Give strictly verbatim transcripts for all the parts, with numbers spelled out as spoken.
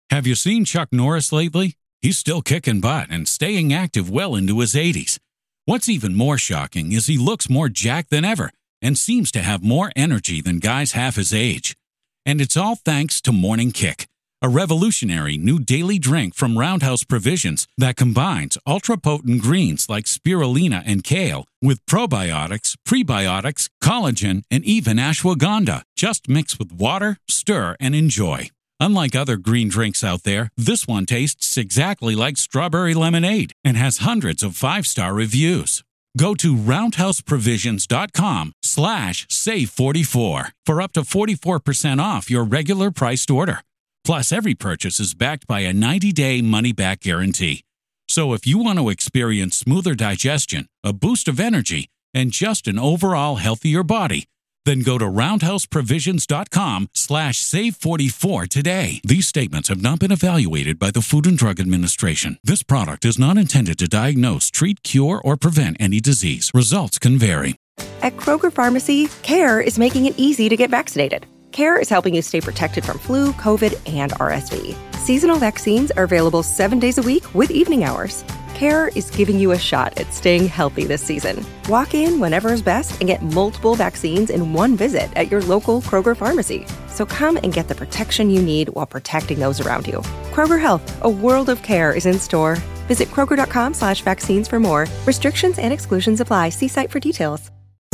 Have you seen Chuck Norris lately? He's still kicking butt and staying active well into his eighties. What's even more shocking is he looks more jacked than ever and seems to have more energy than guys half his age. And it's all thanks to Morning Kick, a revolutionary new daily drink from Roundhouse Provisions that combines ultra-potent greens like spirulina and kale with probiotics, prebiotics, collagen, and even ashwagandha. Just mix with water, stir, and enjoy. Unlike other green drinks out there, this one tastes exactly like strawberry lemonade and has hundreds of five-star reviews. Go to roundhouseprovisions.com slash save44 for up to forty-four percent off your regular priced order. Plus, every purchase is backed by a ninety-day money-back guarantee. So if you want to experience smoother digestion, a boost of energy, and just an overall healthier body, then go to roundhouseprovisions.com slash save44 today. These statements have not been evaluated by the Food and Drug Administration. This product is not intended to diagnose, treat, cure, or prevent any disease. Results can vary. At Kroger Pharmacy, CARE is making it easy to get vaccinated. CARE is helping you stay protected from flu, COVID, and R S V. Seasonal vaccines are available seven days a week with evening hours. CARE is giving you a shot at staying healthy this season. Walk in whenever is best and get multiple vaccines in one visit at your local Kroger pharmacy. So come and get the protection you need while protecting those around you. Kroger Health, a world of care is in store. Visit Kroger.com slash vaccines for more. Restrictions and exclusions apply. See site for details.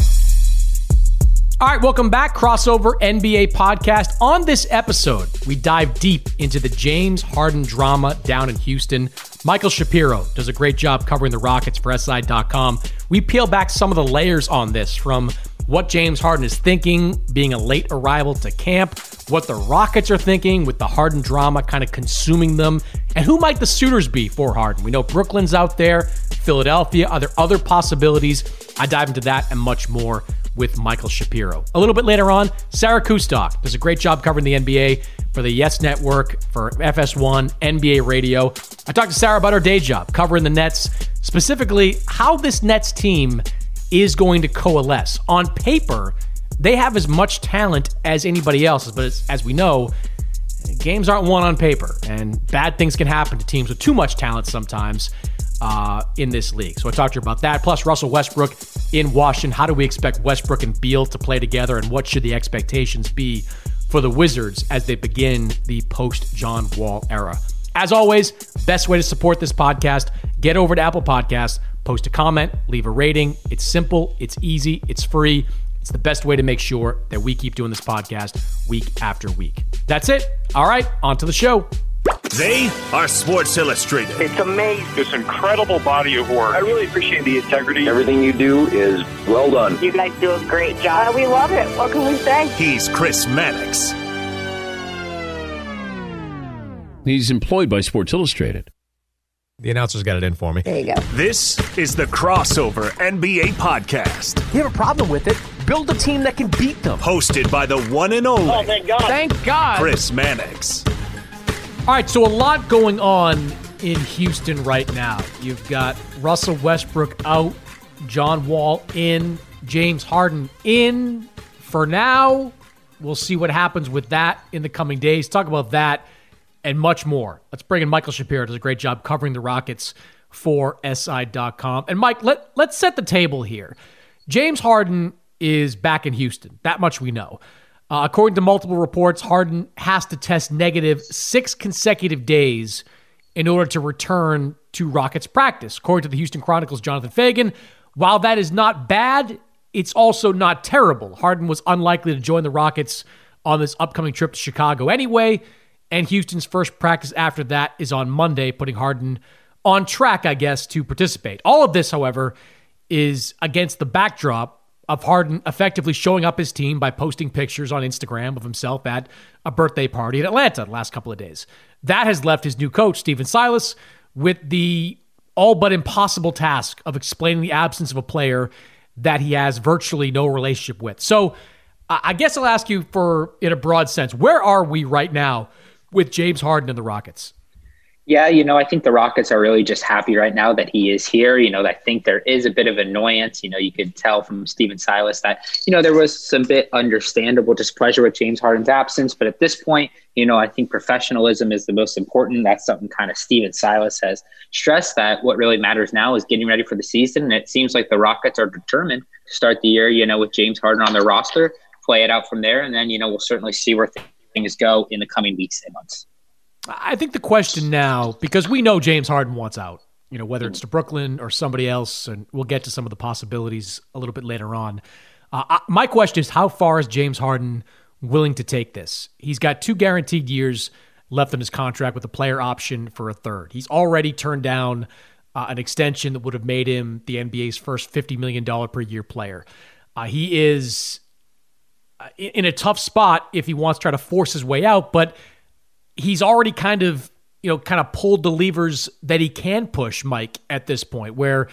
All right, welcome back. Crossover N B A podcast. On this episode, we dive deep into the James Harden drama down in Houston. Michael Shapiro does a great job covering the Rockets for S I dot com. We peel back some of the layers on this, from what James Harden is thinking, being a late arrival to camp, what the Rockets are thinking with the Harden drama kind of consuming them, and who might the suitors be for Harden. We know Brooklyn's out there, Philadelphia. Are there other possibilities? I dive into that and much more with Michael Shapiro. A little bit later on, Sarah Kustok does a great job covering the N B A for the Yes Network, for F S one, N B A Radio. I talked to Sarah about her day job, covering the Nets, specifically how this Nets team is going to coalesce. On paper, they have as much talent as anybody else, but as, as we know, games aren't won on paper, and bad things can happen to teams with too much talent sometimes uh, in this league. So I talked to her about that. Plus, Russell Westbrook in Washington. How do we expect Westbrook and Beal to play together, and what should the expectations be for the Wizards as they begin the post-John Wall era? As always, best way to support this podcast, get over to Apple Podcasts, post a comment, leave a rating. It's simple, it's easy, it's free. It's the best way to make sure that we keep doing this podcast week after week. That's it. All right, on to the show. They are Sports Illustrated. It's amazing. This incredible body of work. I really appreciate the integrity. Everything you do is well done. You guys do a great job. We love it. What can we say? He's Chris Mannix. He's employed by Sports Illustrated. The announcers got it in for me. There you go. This is the Crossover N B A podcast. You have a problem with it? Build a team that can beat them. Hosted by the one and only. Oh, thank God. Thank God. Chris Mannix. All right, so a lot going on in Houston right now. You've got Russell Westbrook out, John Wall in, James Harden in. For now, we'll see what happens with that in the coming days. Talk about that and much more. Let's bring in Michael Shapiro. Does a great job covering the Rockets for S I dot com. And Mike, let, let's set the table here. James Harden is back in Houston. That much we know. Uh, according to multiple reports, Harden has to test negative six consecutive days in order to return to Rockets practice. According to the Houston Chronicle's Jonathan Fagan, while that is not bad, it's also not terrible. Harden was unlikely to join the Rockets on this upcoming trip to Chicago anyway, and Houston's first practice after that is on Monday, putting Harden on track, I guess, to participate. All of this, however, is against the backdrop of Harden effectively showing up his team by posting pictures on Instagram of himself at a birthday party in Atlanta the last couple of days. That has left his new coach, Stephen Silas, with the all but impossible task of explaining the absence of a player that he has virtually no relationship with. So I guess I'll ask you, for in a broad sense, where are we right now with James Harden and the Rockets? Yeah, you know, I think the Rockets are really just happy right now that he is here. You know, I think there is a bit of annoyance. You know, you could tell from Stephen Silas that, you know, there was some bit understandable displeasure with James Harden's absence. But at this point, you know, I think professionalism is the most important. That's something kind of Stephen Silas has stressed, that what really matters now is getting ready for the season. And it seems like the Rockets are determined to start the year, you know, with James Harden on their roster, play it out from there. And then, you know, we'll certainly see where things go in the coming weeks and months. I think the question now, because we know James Harden wants out, you know, whether it's to Brooklyn or somebody else, and we'll get to some of the possibilities a little bit later on. Uh, I, my question is, how far is James Harden willing to take this? He's got two guaranteed years left in his contract with a player option for a third. He's already turned down uh, an extension that would have made him the N B A's first fifty million dollars per year player. Uh, he is in a tough spot if he wants to try to force his way out, but he's already kind of, you know, kind of pulled the levers that he can push, Mike, at this point, where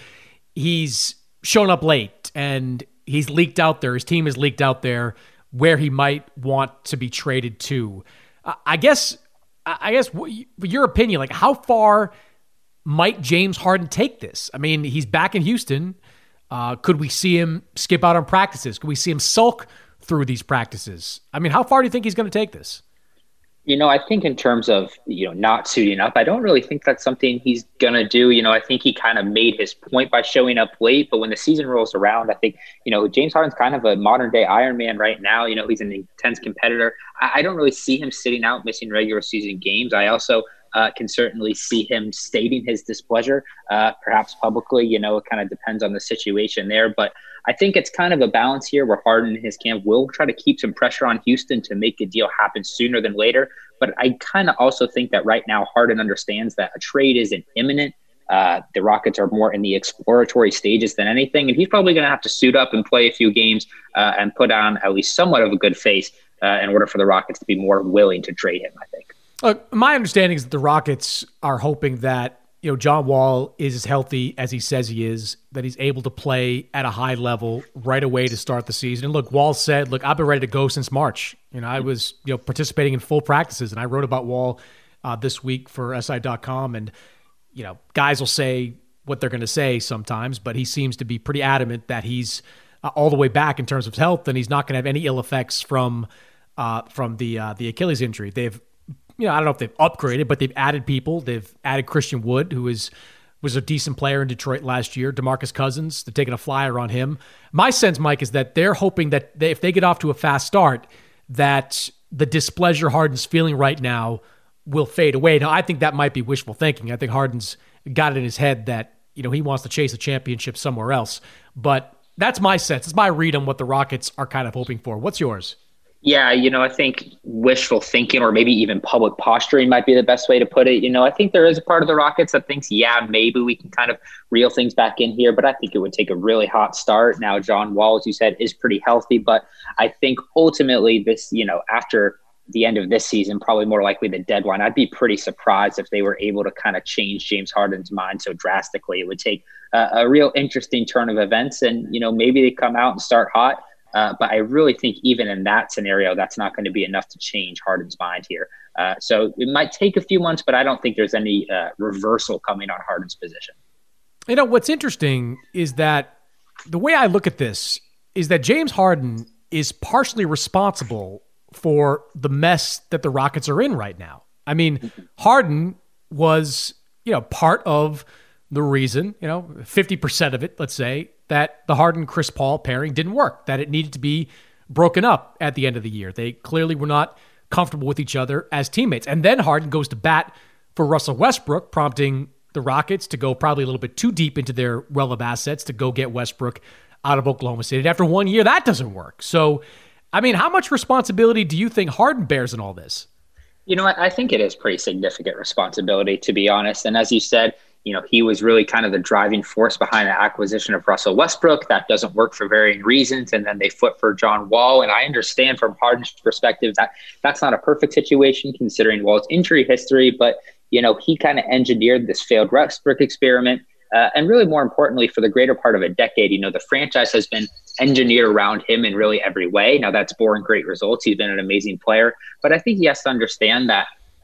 he's shown up late and he's leaked out there. His team has leaked out there where he might want to be traded to. I guess, I guess your opinion, like how far might James Harden take this? I mean, he's back in Houston. Uh, could we see him skip out on practices? Could we see him sulk through these practices? I mean, how far do you think he's going to take this? You know, I think in terms of, you know, not suiting up, I don't really think that's something he's going to do. You know, I think he kind of made his point by showing up late. But when the season rolls around, I think, you know, James Harden's kind of a modern day Iron Man right now. You know, he's an intense competitor. I, I don't really see him sitting out, missing regular season games. I also uh, can certainly see him stating his displeasure, uh, perhaps publicly. You know, it kind of depends on the situation there. But I think it's kind of a balance here where Harden and his camp will try to keep some pressure on Houston to make a deal happen sooner than later. But I kind of also think that right now Harden understands that a trade isn't imminent. Uh, the Rockets are more in the exploratory stages than anything. And he's probably going to have to suit up and play a few games uh, and put on at least somewhat of a good face uh, in order for the Rockets to be more willing to trade him, I think. Look, my understanding is that the Rockets are hoping that, you know, John Wall is as healthy as he says he is, that he's able to play at a high level right away to start the season. And look, Wall said, look, I've been ready to go since March. You know, I was, you know, participating in full practices, and I wrote about Wall uh, this week for S I dot com. And, you know, guys will say what they're going to say sometimes, but he seems to be pretty adamant that he's uh, all the way back in terms of health, and he's not going to have any ill effects from uh, from the uh, the Achilles injury. They've You know, I don't know if they've upgraded, but they've added people. They've added Christian Wood, who is was a decent player in Detroit last year. DeMarcus Cousins, they're taking a flyer on him. My sense, Mike, is that they're hoping that they, if they get off to a fast start, that the displeasure Harden's feeling right now will fade away. Now, I think that might be wishful thinking. I think Harden's got it in his head that, you know, he wants to chase a championship somewhere else. But that's my sense. It's my read on what the Rockets are kind of hoping for. What's yours? Yeah, you know, I think wishful thinking or maybe even public posturing might be the best way to put it. You know, I think there is a part of the Rockets that thinks, yeah, maybe we can kind of reel things back in here, but I think it would take a really hot start. Now, John Wall, as you said, is pretty healthy, but I think ultimately this, you know, after the end of this season, probably more likely the deadline, I'd be pretty surprised if they were able to kind of change James Harden's mind so drastically. It would take a, a real interesting turn of events, and, you know, maybe they come out and start hot. Uh, but I really think even in that scenario, that's not going to be enough to change Harden's mind here. Uh, so it might take a few months, but I don't think there's any uh, reversal coming on Harden's position. You know, what's interesting is that the way I look at this is that James Harden is partially responsible for the mess that the Rockets are in right now. I mean, Harden was, you know, part of the reason, you know, fifty percent of it, let's say, that the Harden-Chris Paul pairing didn't work, that it needed to be broken up at the end of the year. They clearly were not comfortable with each other as teammates. And then Harden goes to bat for Russell Westbrook, prompting the Rockets to go probably a little bit too deep into their well of assets to go get Westbrook out of Oklahoma City. And after one year, that doesn't work. So, I mean, how much responsibility do you think Harden bears in all this? You know, I think it is pretty significant responsibility, to be honest. And as you said, you know, he was really kind of the driving force behind the acquisition of Russell Westbrook. That doesn't work for varying reasons. And then they foot for John Wall. And I understand from Harden's perspective that that's not a perfect situation considering Wall's injury history. But, you know, he kind of engineered this failed Westbrook experiment. Uh, and really more importantly, for the greater part of a decade, you know, the franchise has been engineered around him in really every way. Now that's borne great results. He's been an amazing player. But I think he has to understand that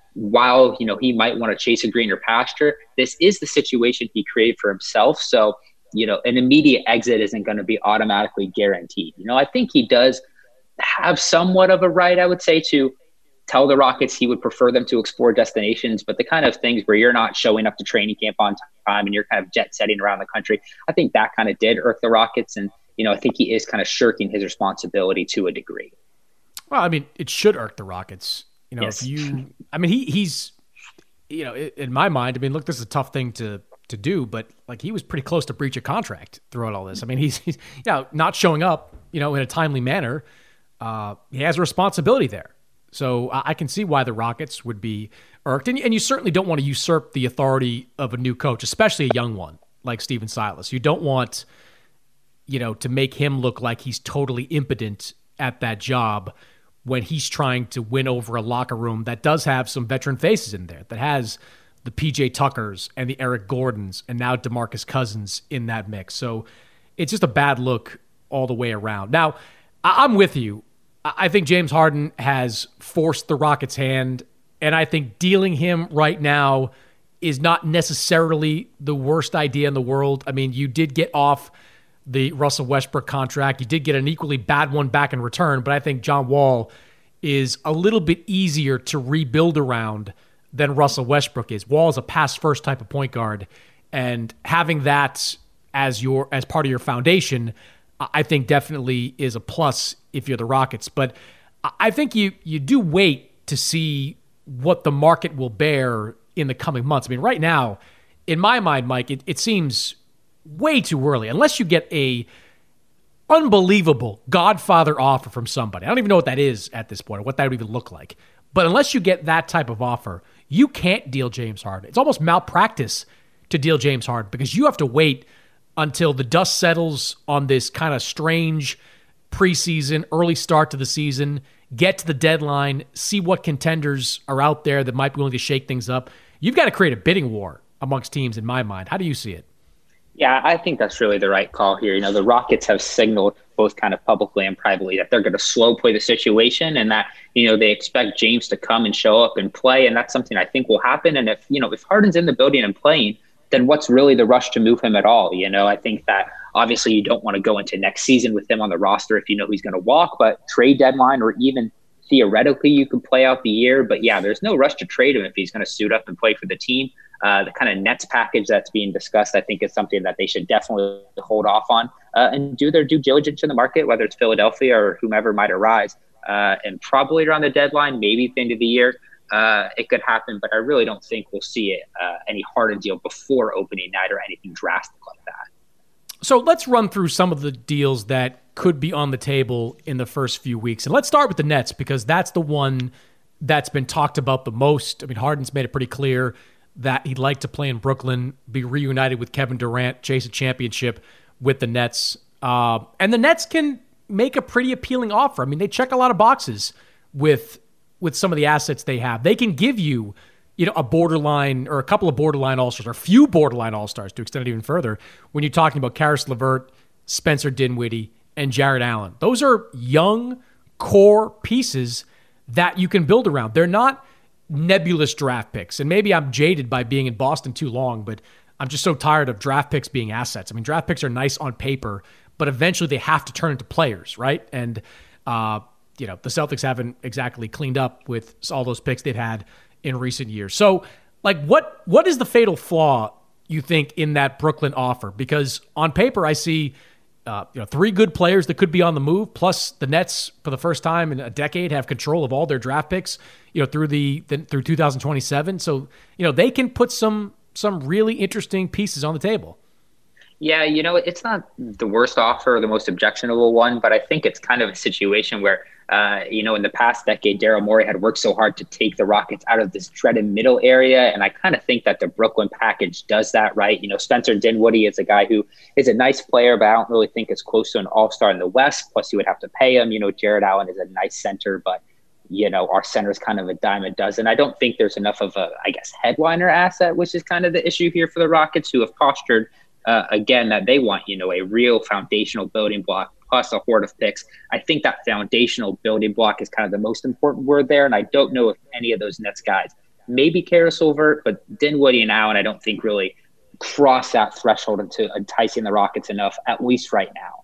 while, you know, he might want to chase a greener pasture, this is the situation he created for himself. So, you know, an immediate exit isn't going to be automatically guaranteed. You know, I think he does have somewhat of a right, I would say, to tell the Rockets he would prefer them to explore destinations, but the kind of things where you're not showing up to training camp on time and you're kind of jet setting around the country, I think that kind of did irk the Rockets. And, you know, I think he is kind of shirking his responsibility to a degree. Well, I mean, it should irk the Rockets. You know, yes. if you, I mean, he he's, you know, in my mind, I mean, look, this is a tough thing to to do, but like he was pretty close to breach of contract throughout all this. I mean, he's, he's you know, not showing up, you know, in a timely manner. Uh, he has a responsibility there. So I can see why the Rockets would be irked. And, and you certainly don't want to usurp the authority of a new coach, especially a young one like Stephen Silas. You don't want, you know, to make him look like he's totally impotent at that job when he's trying to win over a locker room that does have some veteran faces in there, that has the P J Tuckers and the Eric Gordons and now DeMarcus Cousins in that mix. So it's just a bad look all the way around. Now, I'm with you. I think James Harden has forced the Rockets' hand, and I think dealing him right now is not necessarily the worst idea in the world. I mean, you did get off the Russell Westbrook contract. You did get an equally bad one back in return, but I think John Wall is a little bit easier to rebuild around than Russell Westbrook is. Wall is a pass-first type of point guard, and having that as your as part of your foundation, I think definitely is a plus if you're the Rockets. But I think you you do wait to see what the market will bear in the coming months. I mean, right now, in my mind, Mike, it, it seems way too early. Unless you get a unbelievable Godfather offer from somebody. I don't even know what that is at this point or what that would even look like. But unless you get that type of offer, you can't deal James Harden. It's almost malpractice to deal James Harden because you have to wait until the dust settles on this kind of strange preseason, early start to the season, get to the deadline, see what contenders are out there that might be willing to shake things up. You've got to create a bidding war amongst teams in my mind. How do you see it? Yeah, I think that's really the right call here. You know, the Rockets have signaled both kind of publicly and privately that they're going to slow play the situation and that, you know, they expect James to come and show up and play. And that's something I think will happen. And if, you know, if Harden's in the building and playing, then what's really the rush to move him at all? You know, I think that obviously you don't want to go into next season with him on the roster if you know he's going to walk, but trade deadline or even theoretically you could play out the year. But yeah, there's no rush to trade him if he's going to suit up and play for the team. Uh, the kind of Nets package that's being discussed, I think, is something that they should definitely hold off on uh, and do their due diligence in the market, whether it's Philadelphia or whomever might arise. Uh, and probably around the deadline, maybe at the end of the year, uh, it could happen. But I really don't think we'll see it, uh, any Harden deal before opening night or anything drastic like that. So let's run through some of the deals that could be on the table in the first few weeks. And let's start with the Nets because that's the one that's been talked about the most. I mean, Harden's made it pretty clear that he'd like to play in Brooklyn, be reunited with Kevin Durant, chase a championship with the Nets. Uh, and the Nets can make a pretty appealing offer. I mean, they check a lot of boxes with with some of the assets they have. They can give you, you know, a borderline or a couple of borderline All-Stars or a few borderline All-Stars to extend it even further when you're talking about Karis LeVert, Spencer Dinwiddie, and Jarrett Allen. Those are young core pieces that you can build around. They're not nebulous draft picks. And maybe I'm jaded by being in Boston too long, but I'm just so tired of draft picks being assets. I mean, draft picks are nice on paper, but eventually they have to turn into players, right? And, uh, you know, the Celtics haven't exactly cleaned up with all those picks they've had in recent years. So, like, what what is the fatal flaw, you think, in that Brooklyn offer? Because on paper, I see Uh, you know, three good players that could be on the move. Plus, the Nets, for the first time in a decade, have control of all their draft picks. You know, through the, the through two thousand twenty-seven. So, you know, they can put some some really interesting pieces on the table. Yeah, you know, it's not the worst offer or the most objectionable one, but I think it's kind of a situation where, uh, you know, in the past decade, Daryl Morey had worked so hard to take the Rockets out of this dreaded middle area. And I kind of think that the Brooklyn package does that right. You know, Spencer Dinwiddie is a guy who is a nice player, but I don't really think is close to an all-star in the West. Plus, you would have to pay him. You know, Jarrett Allen is a nice center, but, you know, our center is kind of a dime a dozen. I don't think there's enough of a, I guess, headliner asset, which is kind of the issue here for the Rockets, who have postured Uh, again, that they want, you know, a real foundational building block plus a horde of picks. I think that foundational building block is kind of the most important word there. And I don't know if any of those Nets guys maybe Caris LeVert, but Dinwiddie and Allen, I don't think really cross that threshold into enticing the Rockets enough, at least right now.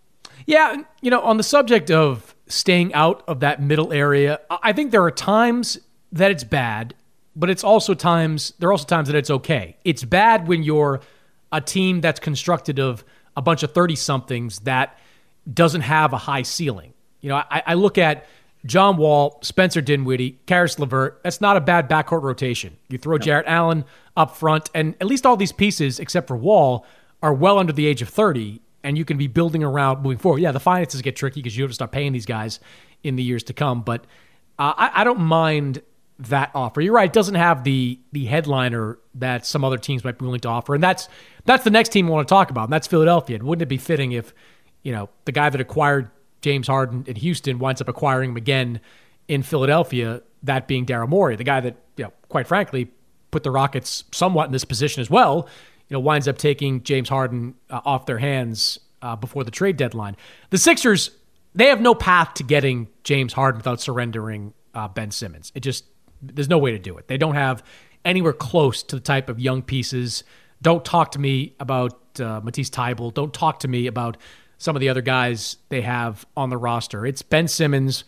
Yeah, you know, on the subject of staying out of that middle area, I think there are times that it's bad, but it's also times, there are also times that it's okay. It's bad when you're a team that's constructed of a bunch of thirty-somethings that doesn't have a high ceiling. You know, I, I look at John Wall, Spencer Dinwiddie, Caris LeVert. That's not a bad backcourt rotation. You throw no. Jarrett Allen up front, and at least all these pieces, except for Wall, are well under the age of thirty, and you can be building around moving forward. Yeah, the finances get tricky because you have to start paying these guys in the years to come, but uh, I, I don't mind that offer. You're right, it doesn't have the the headliner that some other teams might be willing to offer, and that's that's the next team we want to talk about, and that's Philadelphia. And wouldn't it be fitting if, you know, the guy that acquired James Harden in Houston winds up acquiring him again in Philadelphia, that being Daryl Morey, the guy that, you know, quite frankly, put the Rockets somewhat in this position as well, you know, winds up taking James Harden uh, off their hands uh, before the trade deadline. The Sixers, they have no path to getting James Harden without surrendering uh, Ben Simmons. It just, there's no way to do it. They don't have anywhere close to the type of young pieces. Don't talk to me about uh, Matisse Thybulle. Don't talk to me about some of the other guys they have on the roster. It's Ben Simmons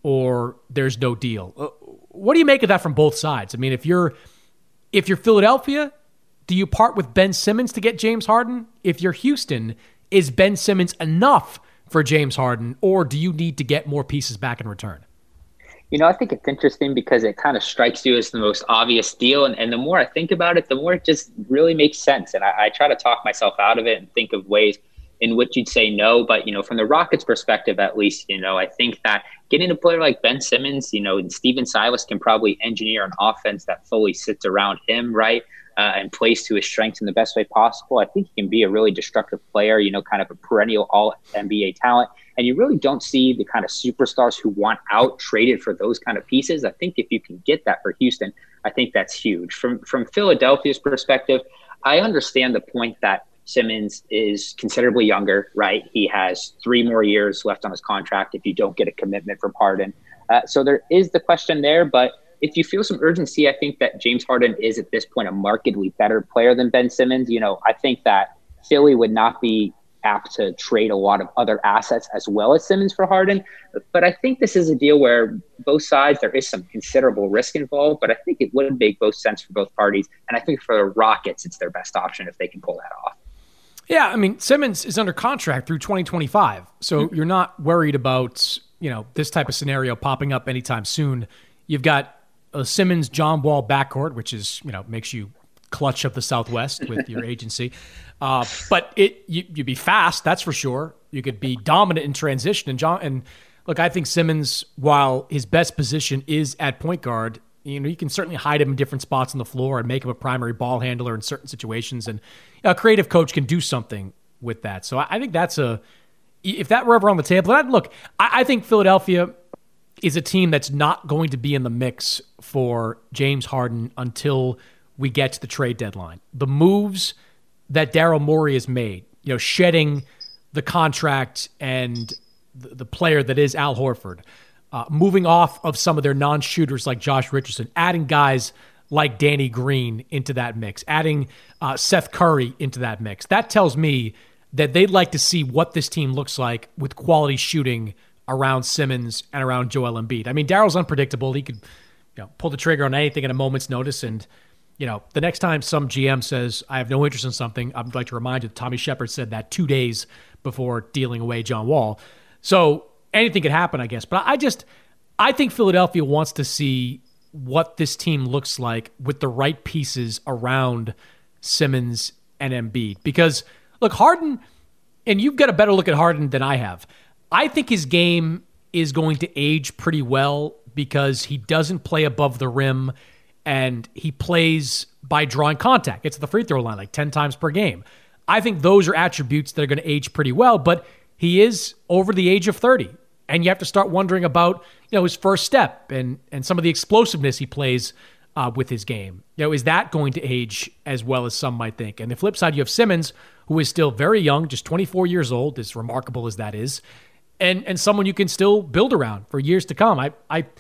or there's no deal. Uh, what do you make of that from both sides? I mean, if you're if you're Philadelphia, do you part with Ben Simmons to get James Harden? If you're Houston, is Ben Simmons enough for James Harden, or do you need to get more pieces back in return? You know, I think it's interesting because it kind of strikes you as the most obvious deal. And, and the more I think about it, the more it just really makes sense. And I, I try to talk myself out of it and think of ways in which you'd say no. But, you know, from the Rockets' perspective, at least, you know, I think that getting a player like Ben Simmons, you know, and Steven Silas can probably engineer an offense that fully sits around him, right, uh, and plays to his strengths in the best way possible. I think he can be a really destructive player, you know, kind of a perennial all N B A talent. And you really don't see the kind of superstars who want out traded for those kind of pieces. I think if you can get that for Houston, I think that's huge. From from Philadelphia's perspective, I understand the point that Simmons is considerably younger, right? He has three more years left on his contract if you don't get a commitment from Harden. Uh, so there is the question there. But if you feel some urgency, I think that James Harden is at this point a markedly better player than Ben Simmons. You know, I think that Philly would not be apt to trade a lot of other assets as well as Simmons for Harden. But I think this is a deal where both sides, there is some considerable risk involved, but I think it would make both sense for both parties. And I think for the Rockets, it's their best option if they can pull that off. Yeah, I mean, Simmons is under contract through twenty twenty-five. So mm-hmm. you're not worried about, you know, this type of scenario popping up anytime soon. You've got a Simmons, John Wall backcourt, which is, you know, makes you clutch up the Southwest with your agency. Uh, but it you, you'd be fast, that's for sure. You could be dominant in transition. And John and look, I think Simmons, while his best position is at point guard, you know, you can certainly hide him in different spots on the floor and make him a primary ball handler in certain situations. And a creative coach can do something with that. So I think that's a if that were ever on the table. And look, I, I think Philadelphia is a team that's not going to be in the mix for James Harden until we get to the trade deadline. The moves that Daryl Morey has made, you know, shedding the contract and the, the player that is Al Horford, uh, moving off of some of their non-shooters like Josh Richardson, adding guys like Danny Green into that mix, adding uh, Seth Curry into that mix. That tells me that they'd like to see what this team looks like with quality shooting around Simmons and around Joel Embiid. I mean, Daryl's unpredictable. He could, you know, pull the trigger on anything at a moment's notice. And, you know, the next time some G M says, I have no interest in something, I'd like to remind you that Tommy Shepard said that two days before dealing away John Wall. So anything could happen, I guess. But I just, I think Philadelphia wants to see what this team looks like with the right pieces around Simmons and Embiid. Because, look, Harden, and you've got a better look at Harden than I have. I think his game is going to age pretty well because he doesn't play above the rim and he plays by drawing contact. It's the free throw line like ten times per game. I think those are attributes that are going to age pretty well, but he is over the age of thirty. And you have to start wondering about, you know, his first step and, and some of the explosiveness he plays uh, with his game. You know, is that going to age as well as some might think? And the flip side, you have Simmons, who is still very young, just twenty-four years old, as remarkable as that is, and and someone you can still build around for years to come. I I,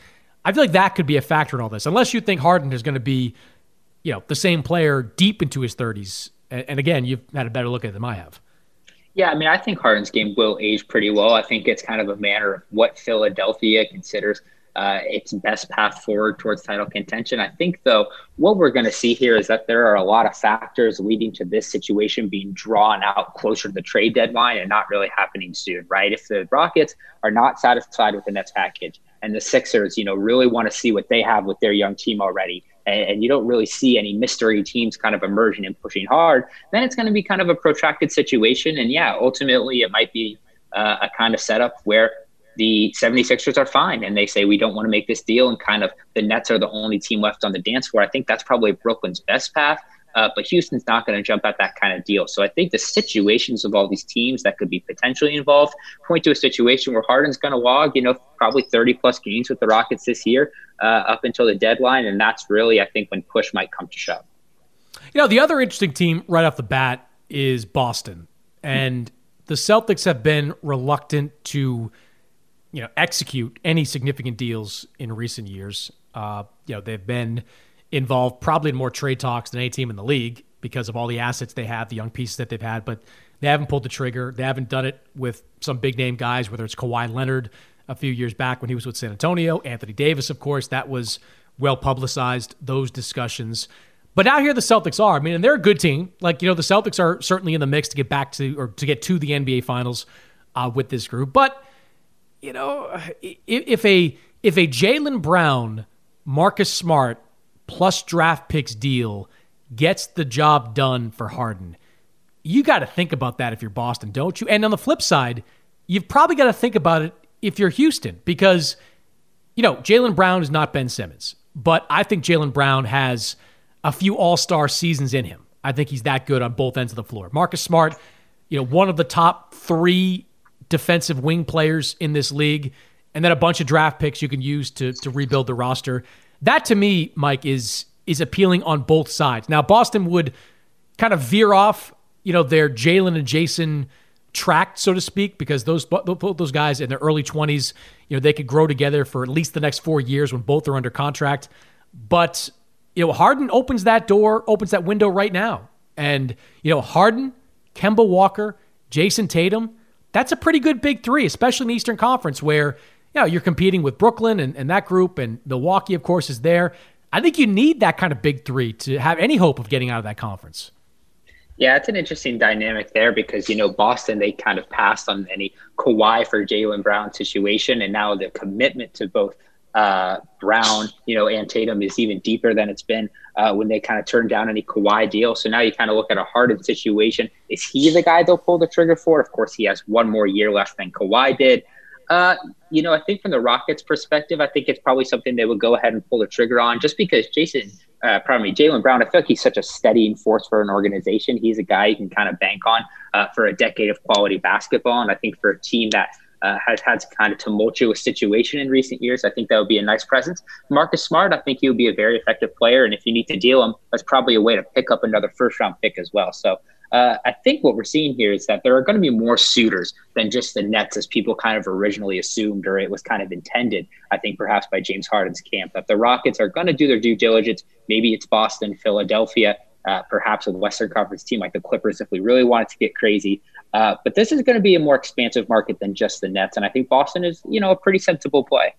I feel like that could be a factor in all this, unless you think Harden is going to be, you know, the same player deep into his thirties. And, and again, you've had a better look at it than I have. Yeah, I mean, I think Harden's game will age pretty well. I think it's kind of a matter of what Philadelphia considers uh, its best path forward towards title contention. I think, though, what we're going to see here is that there are a lot of factors leading to this situation being drawn out closer to the trade deadline and not really happening soon, right? If the Rockets are not satisfied with the Nets package and the Sixers, you know, really want to see what they have with their young team already, and you don't really see any mystery teams kind of emerging and pushing hard, then it's going to be kind of a protracted situation. And yeah, ultimately it might be uh, a kind of setup where the seventy-sixers are fine and they say, we don't want to make this deal, and kind of the Nets are the only team left on the dance floor. I think that's probably Brooklyn's best path. Uh, but Houston's not going to jump at that kind of deal. So I think the situations of all these teams that could be potentially involved point to a situation where Harden's going to log, you know, probably thirty plus games with the Rockets this year uh, up until the deadline. And that's really, I think, when push might come to shove. You know, the other interesting team right off the bat is Boston. And the Celtics have been reluctant to, you know, execute any significant deals in recent years. Uh, you know, they've been involved probably in more trade talks than any team in the league because of all the assets they have, the young pieces that they've had, but they haven't pulled the trigger. They haven't done it with some big name guys, whether it's Kawhi Leonard a few years back when he was with San Antonio, Anthony Davis, of course, that was well publicized, those discussions. But now here the Celtics are. I mean, and they're a good team. Like, you know, the Celtics are certainly in the mix to get back to, or to get to the N B A Finals uh, with this group. But, you know, if a, if a Jaylen Brown, Marcus Smart, plus draft picks deal gets the job done for Harden, you got to think about that if you're Boston, don't you? And on the flip side, you've probably got to think about it if you're Houston, because, you know, Jaylen Brown is not Ben Simmons, but I think Jaylen Brown has a few all-star seasons in him. I think he's that good on both ends of the floor. Marcus Smart, you know, one of the top three defensive wing players in this league, and then a bunch of draft picks you can use to to rebuild the roster. That, to me, Mike, is is appealing on both sides. Now, Boston would kind of veer off, you know, their Jalen and Jason track, so to speak, because those both those guys in their early twenties, you know, they could grow together for at least the next four years when both are under contract. But, you know, Harden opens that door, opens that window right now. And, you know, Harden, Kemba Walker, Jason Tatum, that's a pretty good big three, especially in the Eastern Conference where, you know, you're competing with Brooklyn and, and that group, and Milwaukee, of course, is there. I think you need that kind of big three to have any hope of getting out of that conference. Yeah, it's an interesting dynamic there because, you know, Boston, they kind of passed on any Kawhi for Jaylen Brown situation, and now the commitment to both uh, Brown, you know, and Tatum is even deeper than it's been uh, when they kind of turned down any Kawhi deal. So now you kind of look at a Harden situation. Is he the guy they'll pull the trigger for? Of course, he has one more year left than Kawhi did. Uh, you know, I think from the Rockets' perspective, I think it's probably something they would go ahead and pull the trigger on just because Jason, uh, pardon me, Jaylen Brown, I feel like he's such a steadying force for an organization. He's a guy you can kind of bank on uh, for a decade of quality basketball. And I think for a team that uh, has had kind of tumultuous situation in recent years, I think that would be a nice presence. Marcus Smart, I think he would be a very effective player. And if you need to deal him, that's probably a way to pick up another first round pick as well. So Uh, I think what we're seeing here is that there are going to be more suitors than just the Nets as people kind of originally assumed, or it was kind of intended, I think, perhaps by James Harden's camp, that the Rockets are going to do their due diligence. Maybe it's Boston, Philadelphia, uh, perhaps a Western Conference team like the Clippers if we really wanted to get crazy. Uh, but this is going to be a more expansive market than just the Nets. And I think Boston is, you know, a pretty sensible play.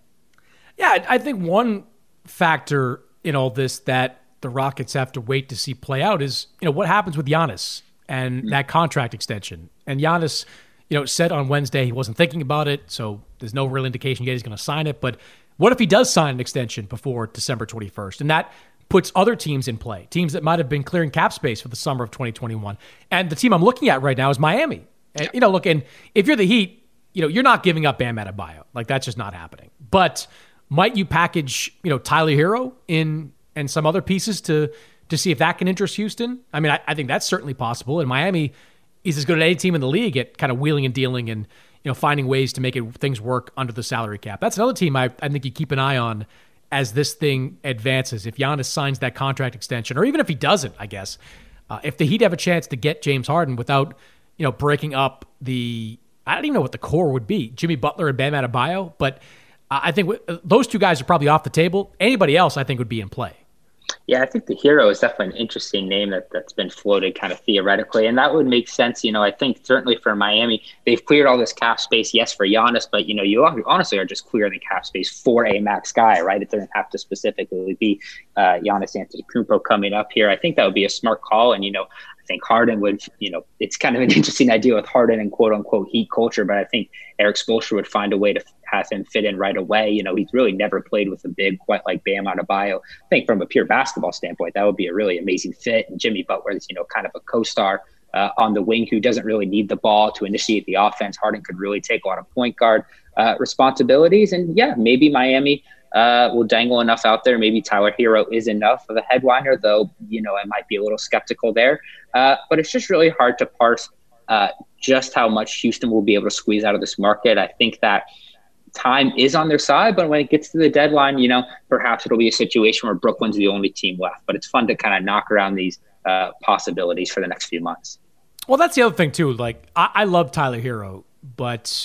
Yeah, I think one factor in all this that the Rockets have to wait to see play out is, you know, what happens with Giannis and that contract extension. And Giannis, you know, said on Wednesday he wasn't thinking about it, so there's no real indication yet he's going to sign it. But what if he does sign an extension before December twenty-first? And that puts other teams in play, teams that might have been clearing cap space for the summer of twenty twenty-one. And the team I'm looking at right now is Miami. And, you know, look, and if you're the Heat, you know, you're not giving up Bam Adebayo. Like, that's just not happening. But might you package, you know, Tyler Hero in and some other pieces to to see if that can interest Houston? I mean, I, I think that's certainly possible. And Miami is as good as any team in the league at kind of wheeling and dealing and, you know, finding ways to make it, things work under the salary cap. That's another team I, I think you keep an eye on as this thing advances. If Giannis signs that contract extension, or even if he doesn't, I guess, uh, if the Heat have a chance to get James Harden without, you know, breaking up the, I don't even know what the core would be, Jimmy Butler and Bam Adebayo, but I think those two guys are probably off the table. Anybody else, I think, would be in play. Yeah, I think the Hero is definitely an interesting name that, that's been floated kind of theoretically, and that would make sense. You know, I think certainly for Miami, they've cleared all this cap space, yes, for Giannis, but, you know, you honestly are just clearing the cap space for a max guy, right? It doesn't have to specifically be uh, Giannis Antetokounmpo coming up here. I think that would be a smart call, and, you know, I think Harden would, you know, it's kind of an interesting idea with Harden and quote-unquote Heat culture, but I think Eric Spoelstra would find a way to have him fit in right away. You know, he's really never played with a big quite like Bam Adebayo. I think from a pure basketball standpoint, that would be a really amazing fit. And Jimmy Butler is, you know, kind of a co-star uh, on the wing who doesn't really need the ball to initiate the offense. Harden could really take a lot of point guard uh, responsibilities. And yeah, maybe Miami uh, will dangle enough out there. Maybe Tyler Hero is enough of a headliner, though, you know, I might be a little skeptical there. Uh, but it's just really hard to parse uh, just how much Houston will be able to squeeze out of this market. I think that time is on their side, but when it gets to the deadline, you know, perhaps it'll be a situation where Brooklyn's the only team left. But it's fun to kind of knock around these uh, possibilities for the next few months. Well, that's the other thing, too. Like, I, I love Tyler Hero, but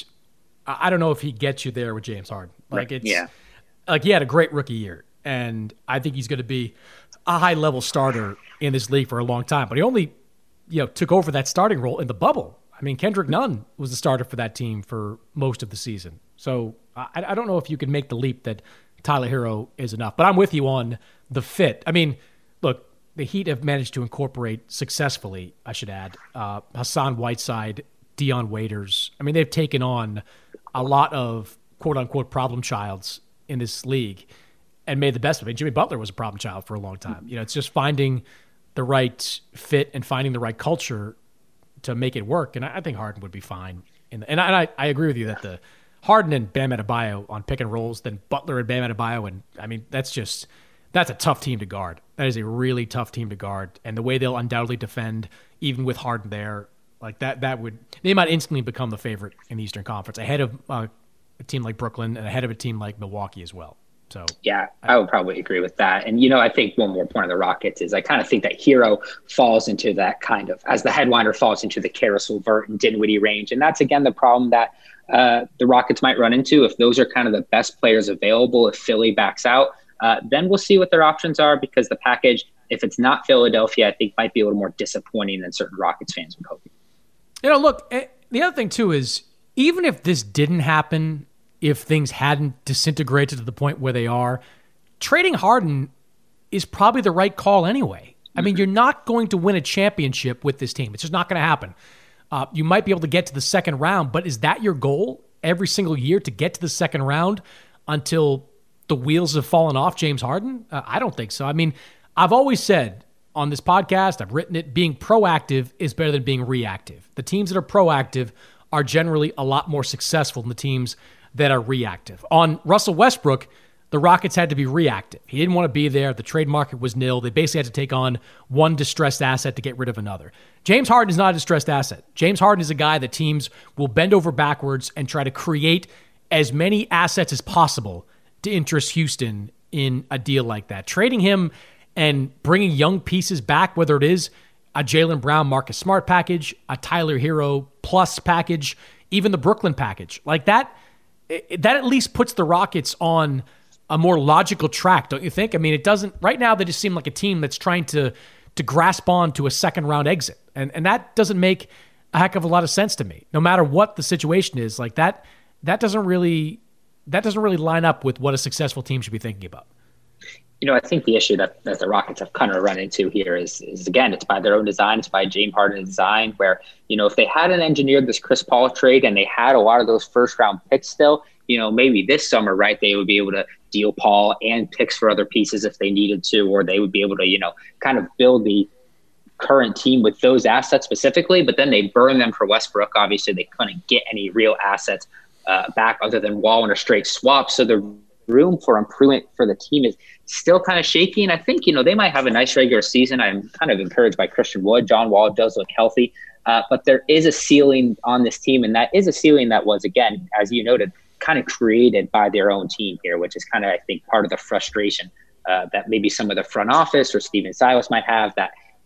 I don't know if he gets you there with James Harden. Like, it's yeah. like he had a great rookie year, and I think he's going to be a high-level starter in this league for a long time. But he only, you know, took over that starting role in the bubble. I mean, Kendrick Nunn was the starter for that team for most of the season. So I, I don't know if you can make the leap that Tyler Hero is enough. But I'm with you on the fit. I mean, look, the Heat have managed to incorporate successfully, I should add, uh, Hassan Whiteside, Dion Waiters. I mean, they've taken on a lot of quote-unquote problem childs in this league and made the best of it. Jimmy Butler was a problem child for a long time. You know, it's just finding the right fit and finding the right culture to make it work. And I think Harden would be fine. In the, and I, and I, I agree with you that the Harden and Bam Adebayo on pick and rolls, then Butler and Bam Adebayo. And I mean, that's just, that's a tough team to guard. That is a really tough team to guard. And the way they'll undoubtedly defend, even with Harden there, like that, that would, they might instantly become the favorite in the Eastern Conference ahead of uh, a team like Brooklyn and ahead of a team like Milwaukee as well. So yeah, I would probably agree with that. And, you know, I think one more point of the Rockets is I kind of think that Hero falls into that kind of, as the headliner falls into the Carousel, Vert, and Dinwiddie range. And that's, again, the problem that uh, the Rockets might run into. If those are kind of the best players available, if Philly backs out, uh, then we'll see what their options are, because the package, if it's not Philadelphia, I think might be a little more disappointing than certain Rockets fans would hope. You know, look, the other thing, too, is even if this didn't happen, if things hadn't disintegrated to the point where they are, trading Harden is probably the right call anyway. I mean, you're not going to win a championship with this team. It's just not going to happen. Uh, you might be able to get to the second round, but is that your goal every single year, to get to the second round until the wheels have fallen off James Harden? Uh, I don't think so. I mean, I've always said on this podcast, I've written it, being proactive is better than being reactive. The teams that are proactive are generally a lot more successful than the teams that are reactive. On Russell Westbrook, the Rockets had to be reactive. He didn't want to be there. The trade market was nil. They basically had to take on one distressed asset to get rid of another. James Harden is not a distressed asset. James Harden is a guy that teams will bend over backwards and try to create as many assets as possible to interest Houston in a deal like that. Trading him and bringing young pieces back, whether it is a Jaylen Brown, Marcus Smart package, a Tyler Hero plus package, even the Brooklyn package, like that, that at least puts the Rockets on a more logical track, don't you think? I mean, it doesn't, right now they just seem like a team that's trying to to grasp on to a second round exit. And and that doesn't make a heck of a lot of sense to me. No matter what the situation is, like that that doesn't really that doesn't really line up with what a successful team should be thinking about. You know, I think the issue that, that the Rockets have kind of run into here is, is, again, it's by their own design. It's by James Harden's design, where, you know, if they hadn't engineered this Chris Paul trade and they had a lot of those first round picks still, you know, maybe this summer, right, they would be able to deal Paul and picks for other pieces if they needed to, or they would be able to, you know, kind of build the current team with those assets specifically. But then they burn them for Westbrook. Obviously, they couldn't get any real assets uh, back other than Wall in a straight swap. So the room for improvement for the team is still kind of shaky. And I think, you know, they might have a nice regular season. I'm kind of encouraged by Christian Wood. John Wall does look healthy. Uh, but there is a ceiling on this team, and that is a ceiling that was, again, as you noted, kind of created by their own team here, which is kind of, I think, part of the frustration uh, that maybe some of the front office or Steven Silas might have, that,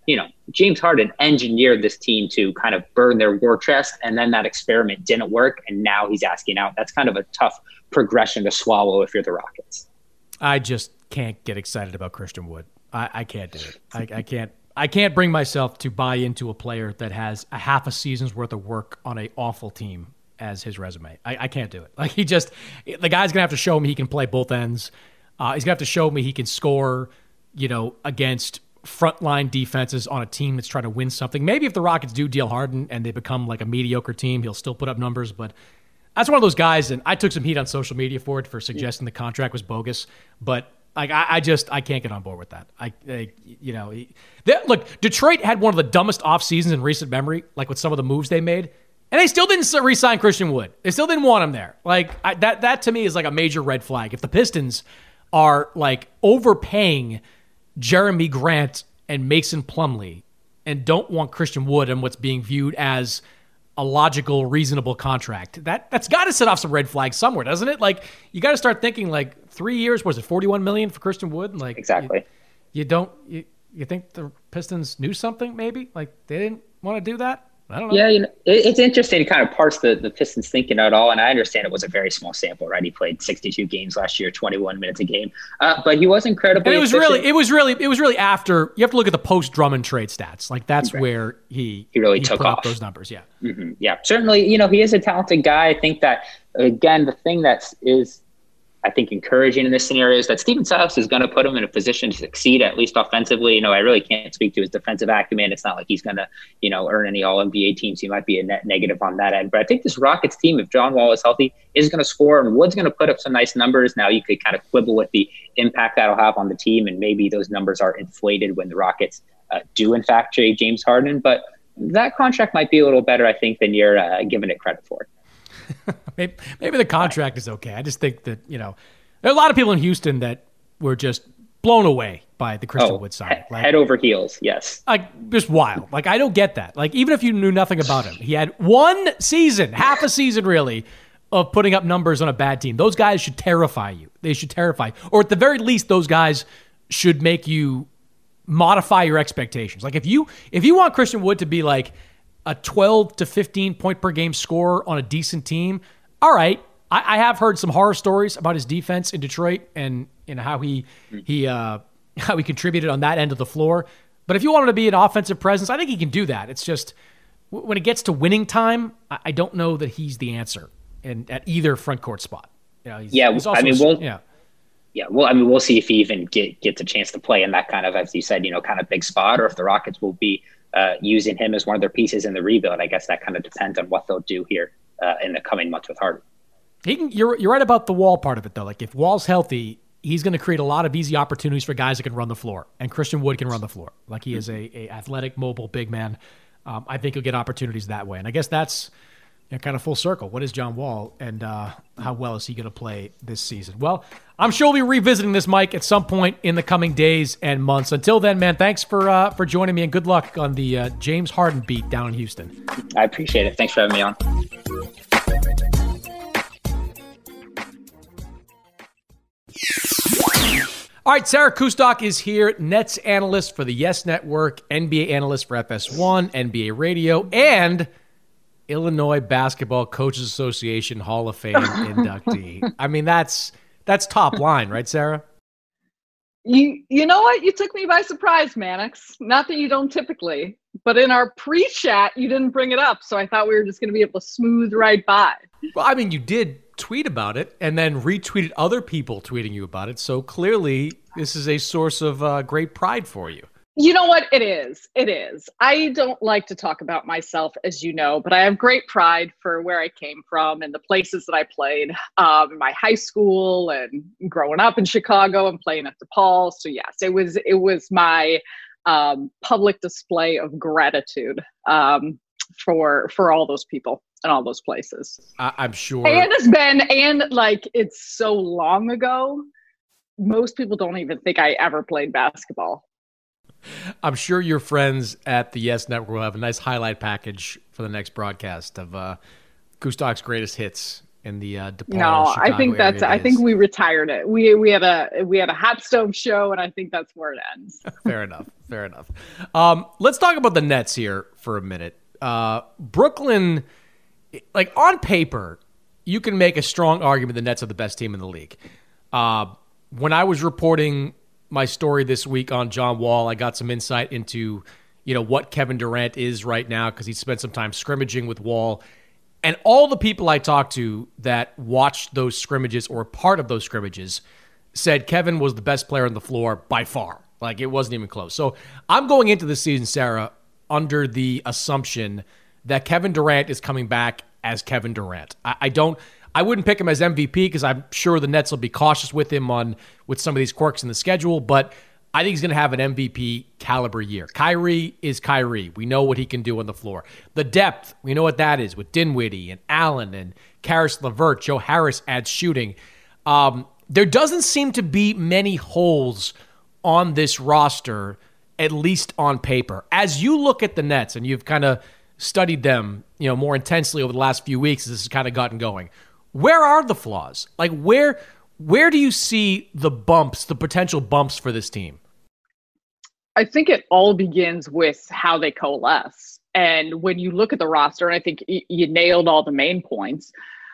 you know, James Harden engineered this team to kind of burn their war chest, and then that experiment didn't work, and now he's asking out. That's kind of a tough progression to swallow if you're the Rockets. I just can't get excited about Christian Wood. I, I can't do it. I, I can't. I can't bring myself to buy into a player that has a half a season's worth of work on an awful team as his resume. I, I can't do it. Like he just, the guy's gonna have to show me he can play both ends. Uh, he's gonna have to show me he can score, you know, against frontline defenses on a team that's trying to win something. Maybe if the Rockets do deal Harden and they become like a mediocre team, he'll still put up numbers. But that's one of those guys, and I took some heat on social media for it for suggesting the contract was bogus. But like I, I just I can't get on board with that. I, I you know, they, look, Detroit had one of the dumbest off seasons in recent memory, like with some of the moves they made. And they still didn't re-sign Christian Wood. They still didn't want him there. Like I, that, that to me is like a major red flag. If the Pistons are like overpaying Jeremy Grant and Mason Plumlee and don't want Christian Wood and what's being viewed as a logical, reasonable contract, that that's got to set off some red flags somewhere, doesn't it? Like you got to start thinking like three years. Was it forty-one million for Christian Wood? Like exactly. You, you don't. You, you think the Pistons knew something? Maybe like they didn't want to do that. I don't know. Yeah, you know, it, it's interesting to kind of parse the, the Pistons thinking at all. And I understand it was a very small sample, right? He played sixty-two games last year, twenty-one minutes a game. Uh, but he was incredibly and it was efficient. really, it was really, it was really after, you have to look at the post Drummond trade stats. Like that's right. where he, he really he took put off up those numbers. Yeah. Mm-hmm. Yeah, certainly. You know, he is a talented guy. I think that, again, the thing that is, I think, encouraging in this scenario is that Steven Silas is going to put him in a position to succeed, at least offensively. You know, I really can't speak to his defensive acumen. It's not like he's going to, you know, earn any all N B A teams. He might be a net negative on that end. But I think this Rockets team, if John Wall is healthy, is going to score, and Wood's going to put up some nice numbers. Now you could kind of quibble with the impact that'll have on the team, and maybe those numbers are inflated when the Rockets uh, do, in fact, trade James Harden. But that contract might be a little better, I think, than you're uh, giving it credit for. maybe, maybe the contract is okay. I just think that, you know, there are a lot of people in Houston that were just blown away by the Christian oh, Wood signing. Like, head over heels, yes. Like, just wild. Like, I don't get that. Like, even if you knew nothing about him, he had one season, half a season really, of putting up numbers on a bad team. Those guys should terrify you. They should terrify you. Or at the very least, those guys should make you modify your expectations. Like, if you if you want Christian Wood to be like a twelve to fifteen point per game scorer on a decent team, all right. I have heard some horror stories about his defense in Detroit and, and how he he uh, how he contributed on that end of the floor. But if you want him to be an offensive presence, I think he can do that. It's just when it gets to winning time, I don't know that he's the answer in, at either front court spot. You know, he's, yeah, he's I mean, we'll, yeah, yeah. Well, I mean, we'll see if he even get, gets a chance to play in that kind of, as you said, you know, kind of big spot, or if the Rockets will be uh, using him as one of their pieces in the rebuild. I guess that kind of depends on what they'll do here uh, in the coming months with Harden. He can, you're you're right about the Wall part of it, though. Like, if Wall's healthy, he's going to create a lot of easy opportunities for guys that can run the floor. And Christian Wood can run the floor. Like, he is a, a athletic, mobile, big man. Um, I think he'll get opportunities that way. And I guess that's, you know, kind of full circle. What is John Wall, and uh, how well is he going to play this season? Well, I'm sure we'll be revisiting this, Mike, at some point in the coming days and months. Until then, man, thanks for uh, for joining me, and good luck on the uh, James Harden beat down in Houston. I appreciate it. Thanks for having me on. All right, Sarah Kustok is here, Nets analyst for the Yes Network, N B A analyst for F S one, N B A Radio, and Illinois Basketball Coaches Association Hall of Fame inductee. I mean, that's that's top line, right, Sarah? You you know what? You took me by surprise, Mannix. Not that you don't typically, but in our pre-chat, you didn't bring it up, so I thought we were just going to be able to smooth right by. Well, I mean, you did tweet about it and then retweeted other people tweeting you about it. So clearly this is a source of uh, great pride for you. You know what? It is. It is. I don't like to talk about myself, as you know, but I have great pride for where I came from and the places that I played, um, my high school and growing up in Chicago and playing at DePaul. So yes, it was, it was my um, public display of gratitude um, for, for all those people and all those places. I- I'm sure. And it's been, and like, it's so long ago, most people don't even think I ever played basketball. I'm sure your friends at the Yes Network will have a nice highlight package for the next broadcast of uh, Kustok's greatest hits in the uh, DePaul, No, Chicago I think that's. I think we retired it. We we had a we had a hot stove show, and I think that's where it ends. Fair enough. Fair enough. Um, let's talk about the Nets here for a minute. Uh, Brooklyn, like on paper, you can make a strong argument the Nets are the best team in the league. Uh, when I was reporting my story this week on John Wall, I got some insight into, you know, what Kevin Durant is right now because he spent some time scrimmaging with Wall. And all the people I talked to that watched those scrimmages or part of those scrimmages said Kevin was the best player on the floor by far. Like, it wasn't even close. So I'm going into this season, Sarah, under the assumption that Kevin Durant is coming back as Kevin Durant. I, I don't, I wouldn't pick him as M V P because I'm sure the Nets will be cautious with him on with some of these quirks in the schedule, but I think he's going to have an M V P caliber year. Kyrie is Kyrie. We know what he can do on the floor. The depth, we know what that is with Dinwiddie and Allen and Karis LeVert. Joe Harris adds shooting. Um, there doesn't seem to be many holes on this roster, at least on paper. As you look at the Nets, and you've kind of studied them, you know, more intensely over the last few weeks as this has kind of gotten going, where are the flaws? Like, where... Where do you see the bumps, the potential bumps for this team? I think it all begins with how they coalesce. And when you look at the roster, and I think you nailed all the main points,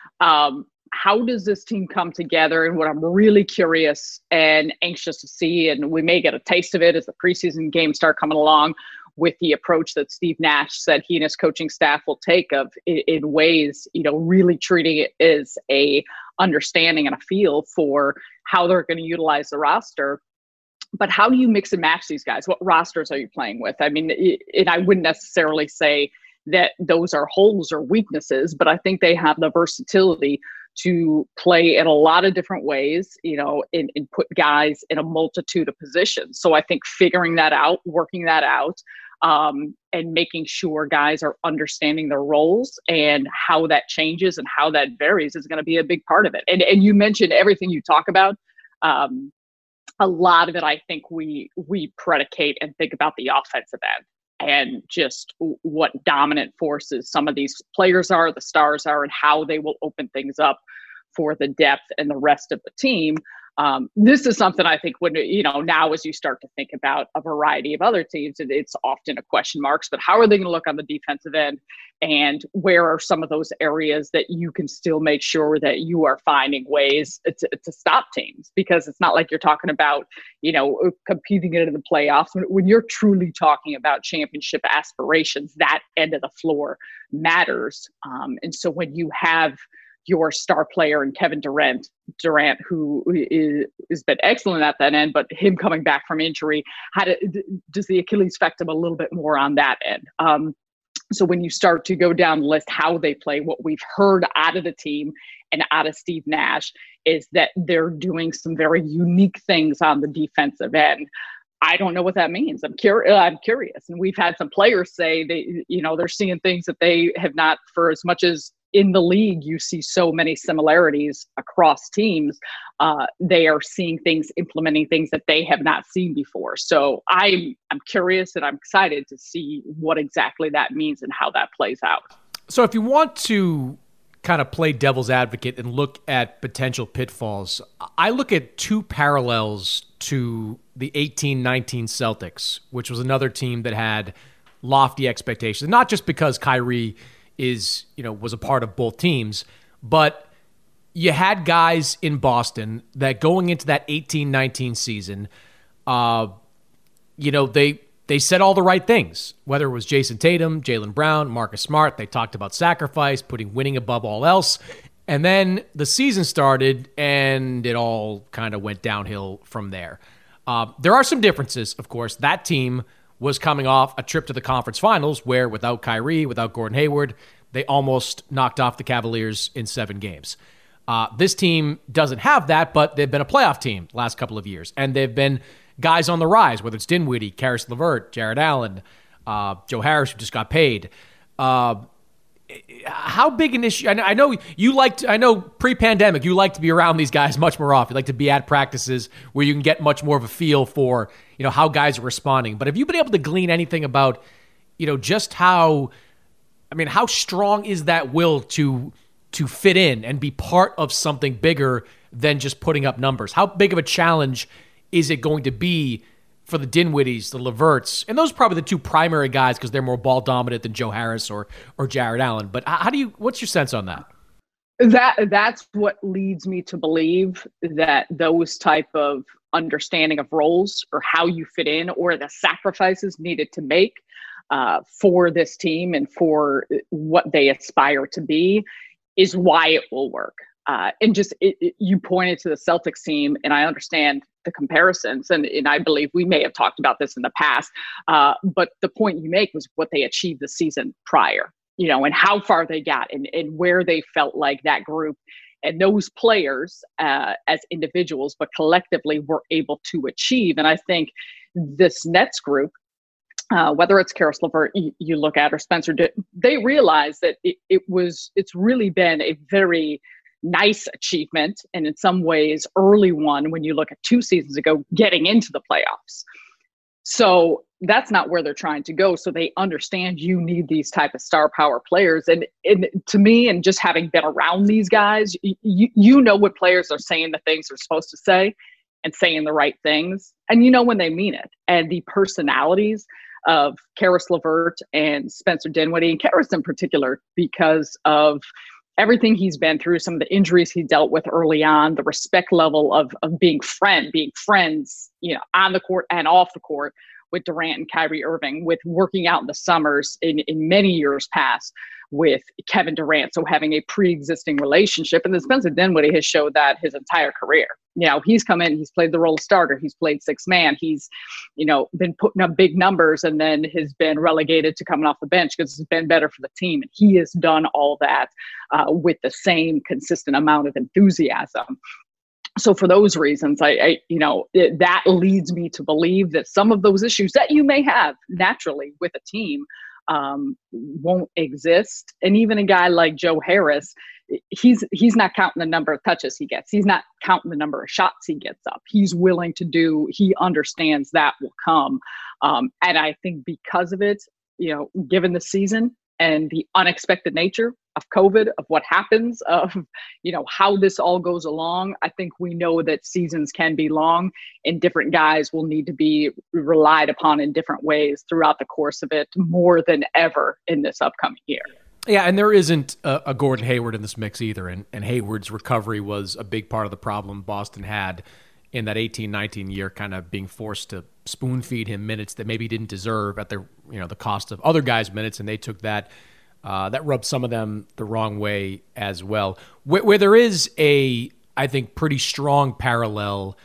um, how does this team come together? And what I'm really curious and anxious to see, and we may get a taste of it as the preseason games start coming along, with the approach that Steve Nash said he and his coaching staff will take of in, in ways, you know, really treating it as a understanding and a feel for how they're going to utilize the roster. But how do you mix and match these guys? What rosters are you playing with? I mean, it, and I wouldn't necessarily say that those are holes or weaknesses, but I think they have the versatility to play in a lot of different ways, you know, and, and put guys in a multitude of positions. So I think figuring that out, working that out, um, and making sure guys are understanding their roles and how that changes and how that varies is going to be a big part of it. And and you mentioned everything you talk about. Um, a lot of it, I think we we predicate and think about the offensive end and just what dominant forces some of these players are, the stars are, and how they will open things up for the depth and the rest of the team. Um, this is something I think when, you know, now as you start to think about a variety of other teams, it, it's often a question marks, but how are they going to look on the defensive end? And where are some of those areas that you can still make sure that you are finding ways to, to stop teams? Because it's not like you're talking about, you know, competing into the playoffs. When, when you're truly talking about championship aspirations, that end of the floor matters. Um, and so when you have your star player and Kevin Durant, Durant, who is, has been excellent at that end, but him coming back from injury, how to, does the Achilles affect him a little bit more on that end? Um, so when you start to go down the list, how they play, what we've heard out of the team and out of Steve Nash is that they're doing some very unique things on the defensive end. I don't know what that means. I'm curious. I'm curious. And we've had some players say they, you know, they're seeing things that they have not, for as much as in the league, you see so many similarities across teams. Uh, they are seeing things, implementing things that they have not seen before. So I'm, I'm curious and I'm excited to see what exactly that means and how that plays out. So if you want to kind of play devil's advocate and look at potential pitfalls, I look at two parallels to the eighteen nineteen Celtics, which was another team that had lofty expectations, not just because Kyrie is, you know, was a part of both teams, but you had guys in Boston that going into that eighteen nineteen season, uh, you know, they they said all the right things, whether it was Jason Tatum, Jaylen Brown, Marcus Smart. They talked about sacrifice, putting winning above all else. And then the season started, and it all kind of went downhill from there. Uh, there are some differences, of course. That team was coming off a trip to the conference finals where without Kyrie, without Gordon Hayward, they almost knocked off the Cavaliers in seven games. Uh, this team doesn't have that, but they've been a playoff team the last couple of years. And they've been guys on the rise, whether it's Dinwiddie, Karis LeVert, Jared Allen, uh, Joe Harris, who just got paid. Uh, how big an issue? I know, I know you like to, I know pre-pandemic, you like to be around these guys much more often. You like to be at practices where you can get much more of a feel for, you know, how guys are responding. But have you been able to glean anything about, you know, just how, I mean, how strong is that will to to fit in and be part of something bigger than just putting up numbers? How big of a challenge is it going to be for the Dinwiddies, the LeVerts, and those are probably the two primary guys because they're more ball dominant than Joe Harris or or Jared Allen. But how do you? What's your sense on that? That that's what leads me to believe that those type of understanding of roles or how you fit in or the sacrifices needed to make uh, for this team and for what they aspire to be is why it will work. Uh, and just it, it, you pointed to the Celtics team, and I understand the comparisons, and, and I believe we may have talked about this in the past. Uh, but the point you make was what they achieved the season prior, you know, and how far they got, and, and where they felt like that group and those players uh, as individuals, but collectively were able to achieve. And I think this Nets group, uh, whether it's Caris LeVert you, you look at or Spencer, they realize that it, it was it's really been a very nice achievement, and in some ways early one when you look at two seasons ago getting into the playoffs. So that's not where they're trying to go. So they understand you need these type of star power players. And, and to me, and just having been around these guys, you, you know what players are saying the things they're supposed to say and saying the right things. And you know when they mean it. And the personalities of Caris LeVert and Spencer Dinwiddie, and Caris in particular, because of everything he's been through, some of the injuries he dealt with early on, the respect level of of being friend, being friends, you know, on the court and off the court with Durant and Kyrie Irving, with working out in the summers in, in many years past with Kevin Durant. So having a pre-existing relationship. And then Spencer Dinwiddie has showed that his entire career. You know, he's come in, he's played the role of starter, he's played six man, he's, you know, been putting up big numbers and then has been relegated to coming off the bench because it's been better for the team. And he has done all that uh, with the same consistent amount of enthusiasm. So for those reasons, I, I you know, it, that leads me to believe that some of those issues that you may have naturally with a team um, won't exist. And even a guy like Joe Harris, he's he's not counting the number of touches he gets. He's not counting the number of shots he gets up. He's willing to do, he understands that will come. Um, and I think because of it, you know, given the season and the unexpected nature of COVID, of what happens, of, you know, how this all goes along, I think we know that seasons can be long and different guys will need to be relied upon in different ways throughout the course of it more than ever in this upcoming year. Yeah, and there isn't a, a Gordon Hayward in this mix either, and, and Hayward's recovery was a big part of the problem Boston had in that eighteen nineteen year, kind of being forced to spoon feed him minutes that maybe he didn't deserve at the, you know, the cost of other guys' minutes, and they took that. Uh, that rubbed some of them the wrong way as well. Where, where there is a, I think, pretty strong parallel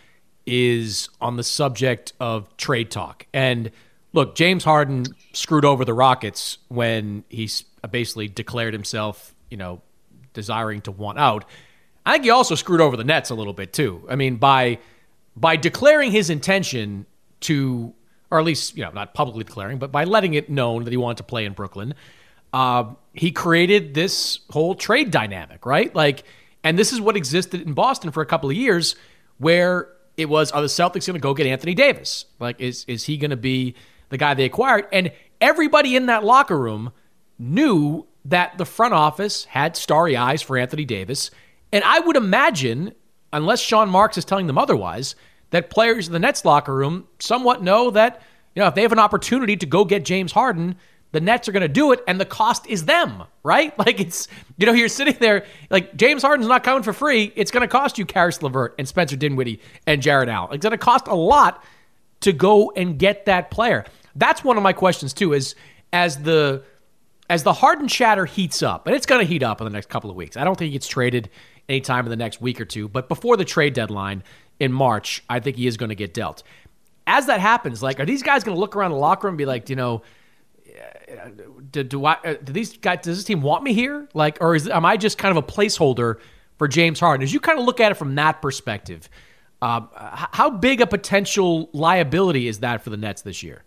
is on the subject of trade talk. And look, James Harden screwed over the Rockets when he basically declared himself, you know, desiring to want out. I think he also screwed over the Nets a little bit too. I mean, by by declaring his intention to, or at least, you know, not publicly declaring, but by letting it known that he wanted to play in Brooklyn, uh, he created this whole trade dynamic, right? Like, and this is what existed in Boston for a couple of years, where it was, are the Celtics going to go get Anthony Davis? Like, is is he going to be the guy they acquired? And everybody in that locker room knew that the front office had starry eyes for Anthony Davis. And I would imagine, unless Sean Marks is telling them otherwise, that players in the Nets locker room somewhat know that, you know, if they have an opportunity to go get James Harden, the Nets are going to do it, and the cost is them, right? Like, it's, you know, you're sitting there, like, James Harden's not coming for free. It's going to cost you Caris LeVert and Spencer Dinwiddie and Jared Allen. It's going to cost a lot to go and get that player. That's one of my questions, too, is as the as the Harden chatter heats up, and it's going to heat up in the next couple of weeks. I don't think he gets traded anytime in the next week or two, but before the trade deadline in March, I think he is going to get dealt. As that happens, like, are these guys going to look around the locker room and be like, you know, do, do I do these guys does this team want me here? Like, or is am I just kind of a placeholder for James Harden? As you kind of look at it from that perspective, um, how big a potential liability is that for the Nets this year?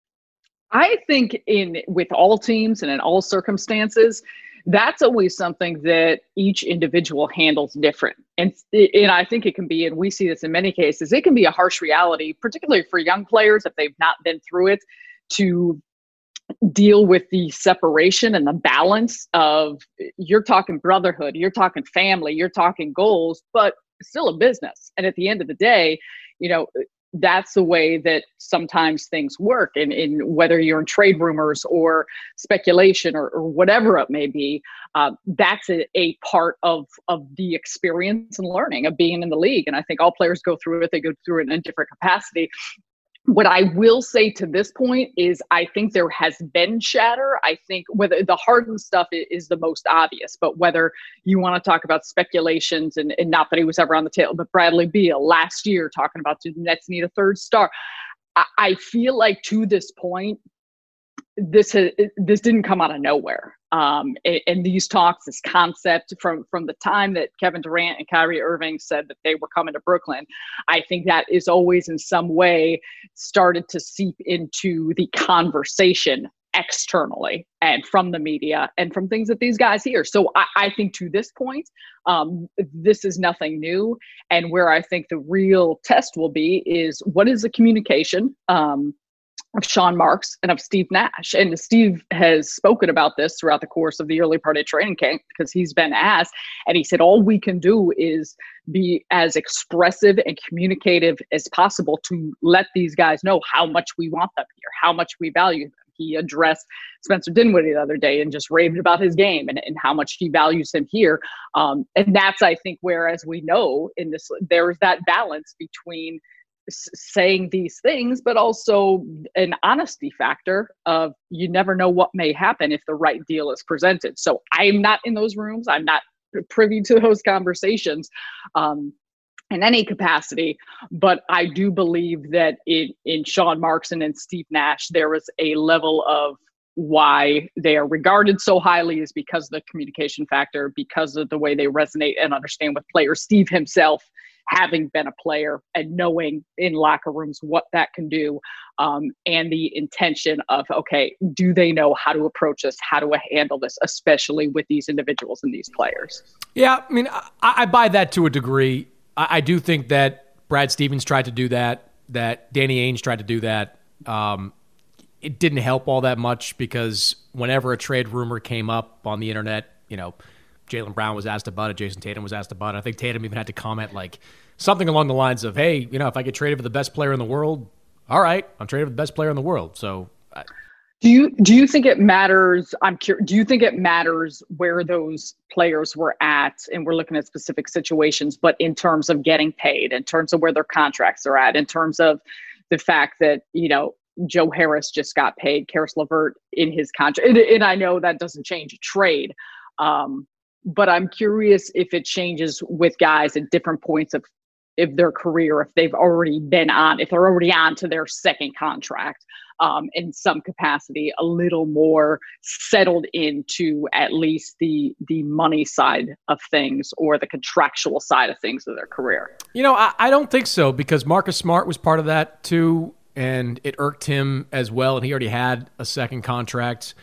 I think in with all teams and in all circumstances, that's always something that each individual handles different. And, and I think it can be, and we see this in many cases, it can be a harsh reality, particularly for young players if they've not been through it, to deal with the separation and the balance of, you're talking brotherhood, you're talking family, you're talking goals, but still a business. And at the end of the day, you know, that's the way that sometimes things work. And in, in whether you're in trade rumors or speculation or, or whatever it may be, uh, that's a, a part of, of the experience and learning of being in the league. And I think all players go through it. They go through it in a different capacity. What I will say to this point is I think there has been chatter. I think whether the Harden stuff is the most obvious, but whether you want to talk about speculations and, and not that he was ever on the table, but Bradley Beal last year talking about the Nets need a third star. I, I feel like to this point, this has, this didn't come out of nowhere. Um, and, and these talks, this concept from, from the time that Kevin Durant and Kyrie Irving said that they were coming to Brooklyn, I think that is always in some way started to seep into the conversation externally and from the media and from things that these guys hear. So I, I think to this point, um, this is nothing new. And where I think the real test will be is what is the communication, um, of Sean Marks and of Steve Nash. And Steve has spoken about this throughout the course of the early part of training camp because he's been asked, and he said, all we can do is be as expressive and communicative as possible to let these guys know how much we want them here, how much we value them. He addressed Spencer Dinwiddie the other day and just raved about his game and, and how much he values him here. Um, and that's, I think, where, as we know in this, there's that balance between saying these things, but also an honesty factor of you never know what may happen if the right deal is presented. So I'm not in those rooms. I'm not privy to those conversations um, in any capacity, but I do believe that in, in Sean Marks and in Steve Nash, there is a level of why they are regarded so highly is because of the communication factor, because of the way they resonate and understand with players. Steve himself, having been a player and knowing in locker rooms what that can do, um, and the intention of, okay, do they know how to approach this, how to handle this, especially with these individuals and these players? Yeah, I mean, I, I buy that to a degree. I, I do think that Brad Stevens tried to do that, that Danny Ainge tried to do that. Um, it didn't help all that much because whenever a trade rumor came up on the internet, you know, Jaylen Brown was asked about it. Jason Tatum was asked about it. I think Tatum even had to comment like something along the lines of, hey, you know, if I get traded for the best player in the world, all right, I'm traded for the best player in the world. So I, do you do you think it matters? I'm curious. Do you think it matters where those players were at? And we're looking at specific situations, but in terms of getting paid, in terms of where their contracts are at, in terms of the fact that, you know, Joe Harris just got paid, Karis LeVert in his contract. And, and I know that doesn't change a trade. Um, But I'm curious if it changes with guys at different points of, of their career, if they've already been on, if they're already on to their second contract, um, in some capacity, a little more settled into at least the the money side of things or the contractual side of things of their career. You know, I, I don't think so because Marcus Smart was part of that too, and it irked him as well, and he already had a second contract.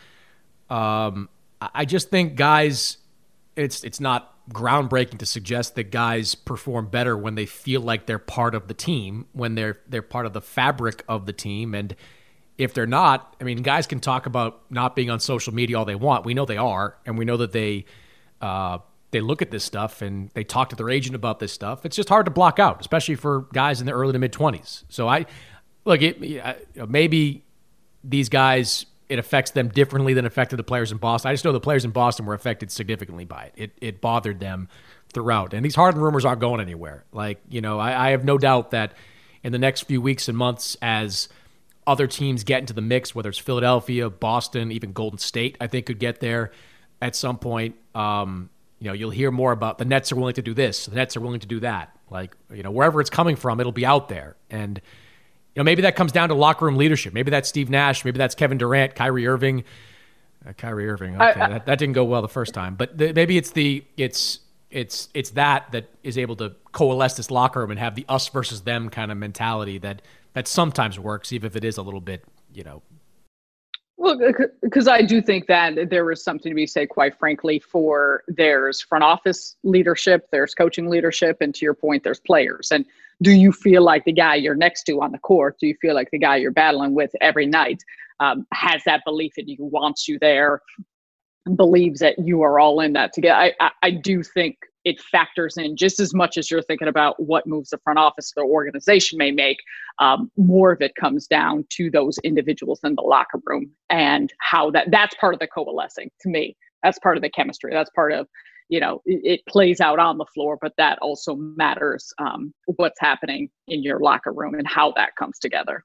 Um, I just think guys... It's it's not groundbreaking to suggest that guys perform better when they feel like they're part of the team, when they're they're part of the fabric of the team. And if they're not, I mean, guys can talk about not being on social media all they want. We know they are, and we know that they uh, they look at this stuff and they talk to their agent about this stuff. It's just hard to block out, especially for guys in their early to mid twenties. So I look, it, maybe these guys, it affects them differently than affected the players in Boston. I just know the players in Boston were affected significantly by it. It it bothered them throughout. And these Harden rumors aren't going anywhere. Like, you know, I, I have no doubt that in the next few weeks and months as other teams get into the mix, whether it's Philadelphia, Boston, even Golden State, I think could get there at some point. Um, you know, you'll hear more about the Nets are willing to do this. The Nets are willing to do that. Like, you know, wherever it's coming from, it'll be out there. And you know, maybe that comes down to locker room leadership. Maybe that's Steve Nash. Maybe that's Kevin Durant, Kyrie Irving. Uh, Kyrie Irving. Okay, I, I, that, that didn't go well the first time. But the, maybe it's the it's it's it's that that is able to coalesce this locker room and have the us versus them kind of mentality that that sometimes works, even if it is a little bit, you know. Well, because I do think that there is something to be said, quite frankly, for there's front office leadership, there's coaching leadership, and to your point, there's players. And do you feel like the guy you're next to on the court? Do you feel like the guy you're battling with every night um, has that belief in you, wants you there, believes that you are all in that together. I, I, I do think it factors in just as much as you're thinking about what moves the front office or the organization may make. Um, more of it comes down to those individuals in the locker room and how that that's part of the coalescing to me. That's part of the chemistry. That's part of, you know, it, it plays out on the floor, but that also matters um, what's happening in your locker room and how that comes together.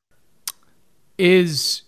Is,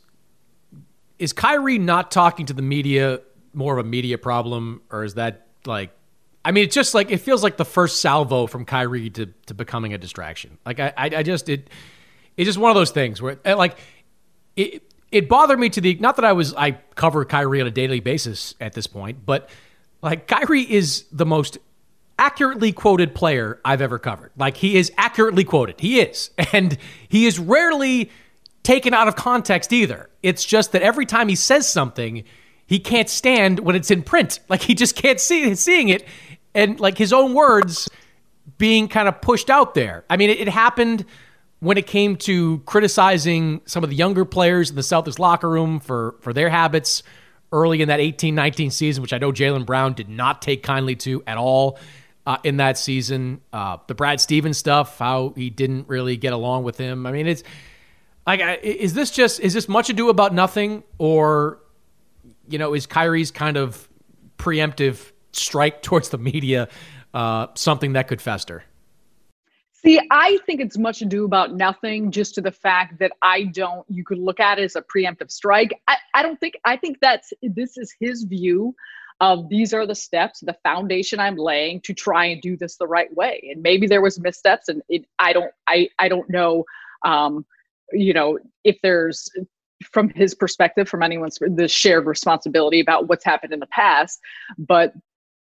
is Kyrie not talking to the media more of a media problem, or is that like, I mean, it's just like, it feels like the first salvo from Kyrie to, to becoming a distraction. Like I, I, I just, it, it's just one of those things where like it, it bothered me to the, not that I was, I cover Kyrie on a daily basis at this point, but like Kyrie is the most accurately quoted player I've ever covered. Like he is accurately quoted. He is. And he is rarely taken out of context either. It's just that every time he says something, he can't stand when it's in print. Like he just can't see seeing it. And like his own words being kind of pushed out there. I mean, it, it happened when it came to criticizing some of the younger players in the Celtics locker room for, for their habits early in that eighteen nineteen season, which I know Jaylen Brown did not take kindly to at all uh, in that season. Uh, the Brad Stevens stuff, how he didn't really get along with him. I mean, it's like, is this just, is this much ado about nothing? Or, you know, is Kyrie's kind of preemptive strike towards the media uh, something that could fester? See, I think it's much ado about nothing, just to the fact that I don't, you could look at it as a preemptive strike. I, I don't think, I think that's, this is his view of these are the steps, the foundation I'm laying to try and do this the right way. And maybe there was missteps, and it, I don't, I, I don't know, um, you know, if there's, from his perspective, from anyone's, the shared responsibility about what's happened in the past. But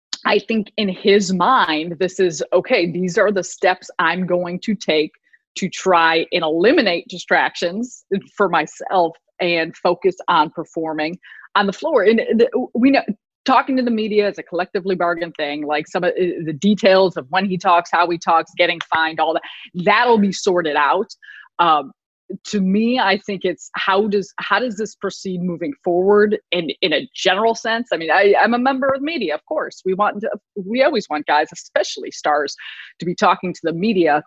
I think in his mind, this is, okay, these are the steps I'm going to take to try and eliminate distractions for myself and focus on performing on the floor. And we know, talking to the media is a collectively bargained thing. Like some of the details of when he talks, how he talks, getting fined, all that, that'll be sorted out. Um, to me, I think it's how does how does this proceed moving forward in, in a general sense? I mean, I, I'm a member of the media, of course. We want to, we always want guys, especially stars, to be talking to the media.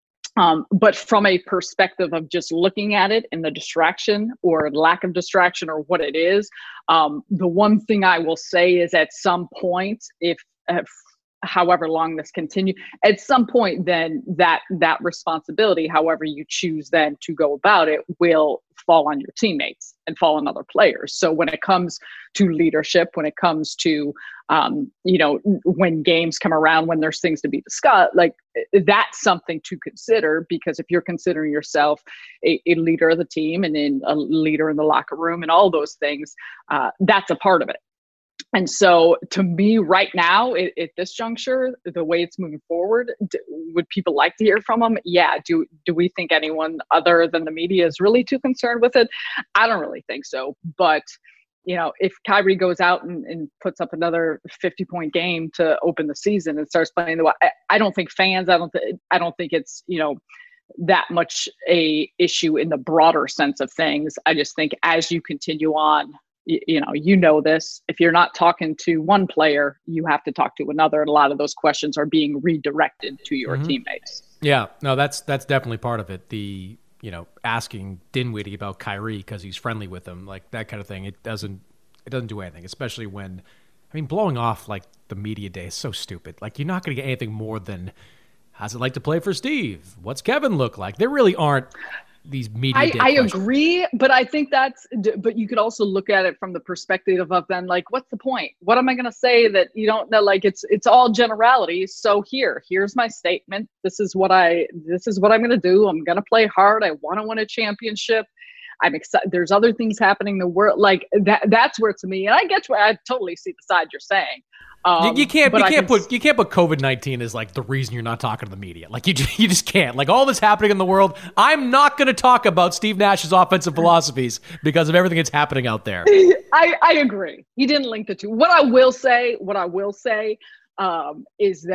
Um, but from a perspective of just looking at it and the distraction or lack of distraction or what it is, um, the one thing I will say is at some point, if, if however long this continues, at some point then that that responsibility, however you choose then to go about it, will fall on your teammates and fall on other players. So when it comes to leadership, when it comes to um, you know, when games come around, when there's things to be discussed, like that's something to consider, because if you're considering yourself a, a leader of the team and in a leader in the locker room and all those things, uh, that's a part of it. And so to me right now, at, at this juncture, the way it's moving forward, do, would people like to hear from him? Yeah. Do do we think anyone other than the media is really too concerned with it? I don't really think so. But, you know, if Kyrie goes out and, and puts up another fifty-point game to open the season and starts playing the way, I, I don't think fans, I don't, th- I don't think it's, you know, that much a issue in the broader sense of things. I just think as you continue on, you know, you know this, if you're not talking to one player, you have to talk to another. And a lot of those questions are being redirected to your mm-hmm. teammates. Yeah, no, that's that's definitely part of it. The, you know, asking Dinwiddie about Kyrie because he's friendly with him, like that kind of thing. It doesn't it doesn't do anything, especially when, I mean, blowing off like the media day is so stupid. Like you're not going to get anything more than, how's it like to play for Steve? What's Kevin look like? There really aren't these media I, day I questions. agree, but I think that's, but you could also look at it from the perspective of then, like, what's the point? What am I going to say that you don't know? Like, it's, it's all generalities. So here, here's my statement. This is what I, this is what I'm going to do. I'm going to play hard. I want to win a championship. I'm excited. There's other things happening in the world. Like that, that's where to me, and I get you. I totally see the side you're saying. Um, you, you can't, you I can't can, put, you can't put COVID nineteen as like the reason you're not talking to the media. Like you, just, you just can't. Like all this happening in the world, I'm not going to talk about Steve Nash's offensive philosophies because of everything that's happening out there. I, I agree. He didn't link the two. What I will say, what I will say, um, is that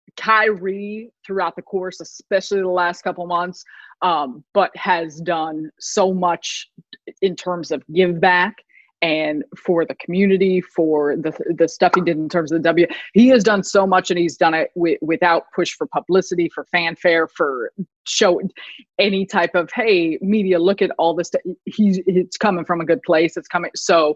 Kyrie throughout the course, especially the last couple months, um, but has done so much in terms of give back and for the community, for the the stuff he did in terms of the W. He has done so much, and he's done it w- without push for publicity, for fanfare, for show any type of, hey, media, look at all this. St-. He's it's coming from a good place. It's coming. So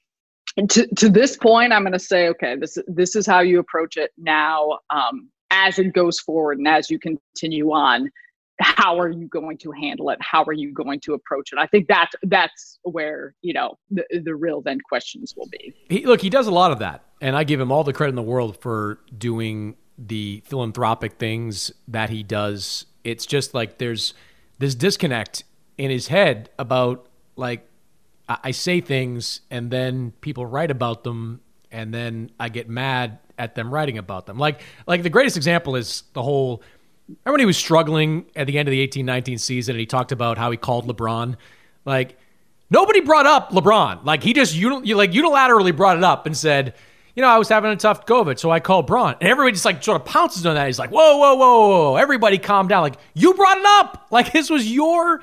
to to this point, I'm going to say, okay, this this is how you approach it now. Um, as it goes forward and as you continue on, how are you going to handle it? How are you going to approach it? I think that's, that's where, you know, the, the real then questions will be. He, look, he does a lot of that. And I give him all the credit in the world for doing the philanthropic things that he does. It's just like there's this disconnect in his head about, like, I, I say things and then people write about them and then I get mad at them writing about them. Like, like the greatest example is the whole... Remember when he was struggling at the end of the eighteen nineteen season and he talked about how he called LeBron? Like, nobody brought up LeBron. Like, he just uni- like unilaterally brought it up and said, you know, I was having a tough go of it, so I called Bron. And everybody just like sort of pounces on that. He's like, whoa, whoa, whoa, whoa. Everybody calm down. Like, you brought it up. Like, this was your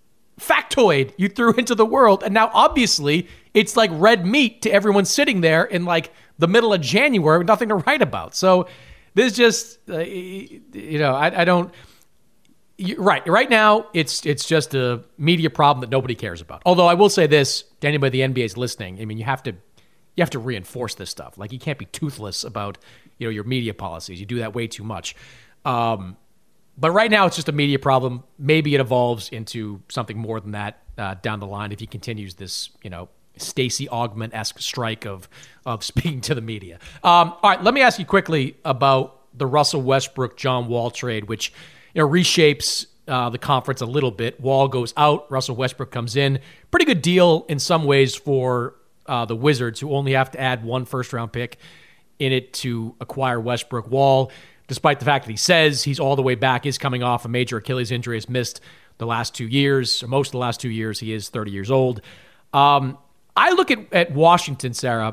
factoid you threw into the world. And now, obviously, it's like red meat to everyone sitting there in like the middle of January with nothing to write about. So this just, uh, you know, I, I don't, you, right. Right now, it's it's just a media problem that nobody cares about. Although I will say this, to anybody the N B A is listening, I mean, you have to, you have to reinforce this stuff. Like, you can't be toothless about, you know, your media policies. You do that way too much. Um, but right now, it's just a media problem. Maybe it evolves into something more than that uh, down the line if he continues this, you know, Stacey Augmon-esque strike of of speaking to the media. Um, all right, let me ask you quickly about the Russell Westbrook John Wall trade, which, you know, reshapes uh, the conference a little bit. Wall goes out, Russell Westbrook comes in. Pretty good deal in some ways for uh, the Wizards, who only have to add one first round pick in it to acquire Westbrook. Wall, despite the fact that he says he's all the way back, is coming off a major Achilles injury, has missed the last two years, or most of the last two years. He is thirty years old. Um, I look at, at Washington, Sarah,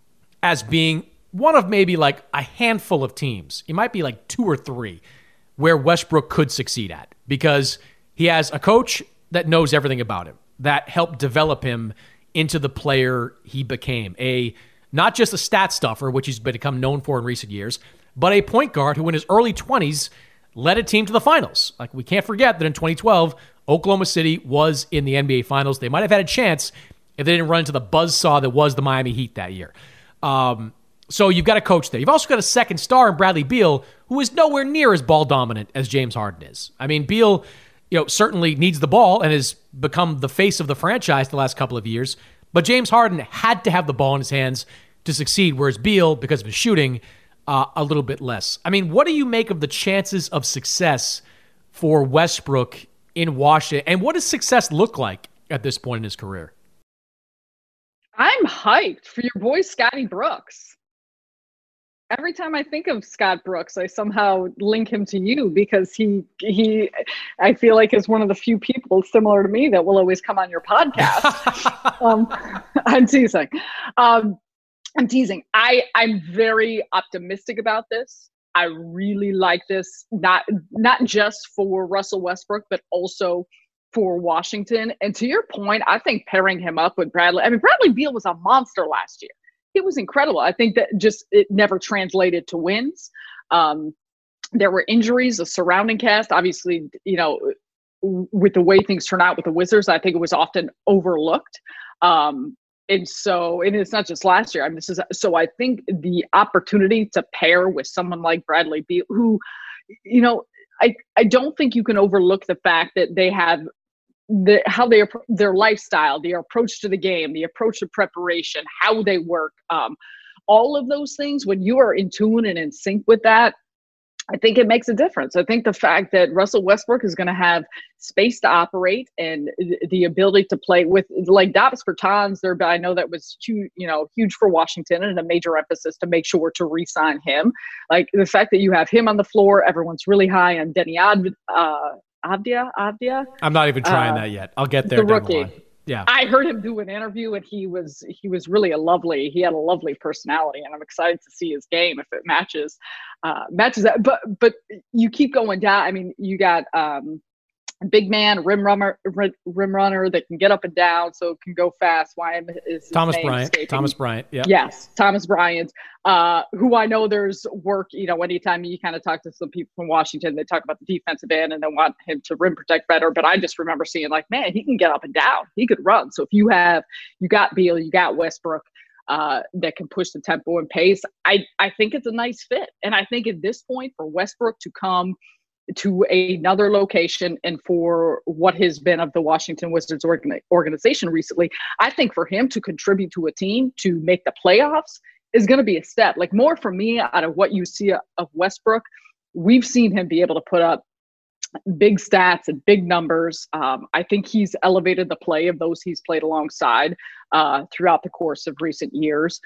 as being one of maybe like a handful of teams. It might be like two or three where Westbrook could succeed at, because he has a coach that knows everything about him, that helped develop him into the player he became. A not just a stat stuffer, which he's become known for in recent years, but a point guard who in his early twenties led a team to the finals. Like, we can't forget that in twenty twelve, Oklahoma City was in the N B A Finals. They might have had a chance if they didn't run into the buzzsaw that was the Miami Heat that year. Um, so you've got a coach there. You've also got a second star in Bradley Beal, who is nowhere near as ball dominant as James Harden is. I mean, Beal, you know, certainly needs the ball and has become the face of the franchise the last couple of years. But James Harden had to have the ball in his hands to succeed, whereas Beal, because of his shooting, uh, a little bit less. I mean, what do you make of the chances of success for Westbrook in Washington? And what does success look like at this point in his career? I'm hyped for your boy, Scotty Brooks. Every time I think of Scott Brooks, I somehow link him to you, because he, he, I feel like is one of the few people similar to me that will always come on your podcast. um, I'm teasing. Um, I'm teasing. I, I'm very optimistic about this. I really like this, not, not just for Russell Westbrook, but also for Washington. And to your point, I think pairing him up with Bradley, I mean, Bradley Beal was a monster last year. He was incredible. I think that just it never translated to wins. Um, there were injuries, the surrounding cast, obviously, you know, with the way things turn out with the Wizards, I think it was often overlooked. Um, and so, and it's not just last year. I mean, this is, so I think the opportunity to pair with someone like Bradley Beal, who, you know, I, I don't think you can overlook the fact that they have the, how they, their lifestyle, their approach to the game, the approach to preparation, how they work, um, all of those things. When you are in tune and in sync with that, I think it makes a difference. I think the fact that Russell Westbrook is going to have space to operate and the ability to play with, like, Davis Bertans there, but I know that was huge, you know, huge for Washington and a major emphasis to make sure to re-sign him. Like, the fact that you have him on the floor, everyone's really high on Denny Ad, uh, Avdia, Avdia. I'm not even trying uh, that yet. I'll get there. The rookie. The Yeah. I heard him do an interview, and he was he was really a lovely. He had a lovely personality, and I'm excited to see his game if it matches uh, matches that. But but you keep going down. I mean, you got. Um, Big man, rim runner, rim runner that can get up and down, so can go fast. Why is his Thomas name Bryant? escaping? Thomas Bryant, yeah. Yes, Thomas Bryant, uh, who I know there's work. You know, anytime you kind of talk to some people from Washington, they talk about the defensive end and they want him to rim protect better. But I just remember seeing like, man, he can get up and down. He could run. So if you have, you got Beal, you got Westbrook. Uh, that can push the tempo and pace. I I think it's a nice fit, and I think at this point for Westbrook to come to another location and for what has been of the Washington Wizards organ- organization recently, I think for him to contribute to a team to make the playoffs is going to be a step. Like more for me out of what you see of Westbrook, we've seen him be able to put up big stats and big numbers. Um, I think he's elevated the play of those he's played alongside uh, throughout the course of recent years.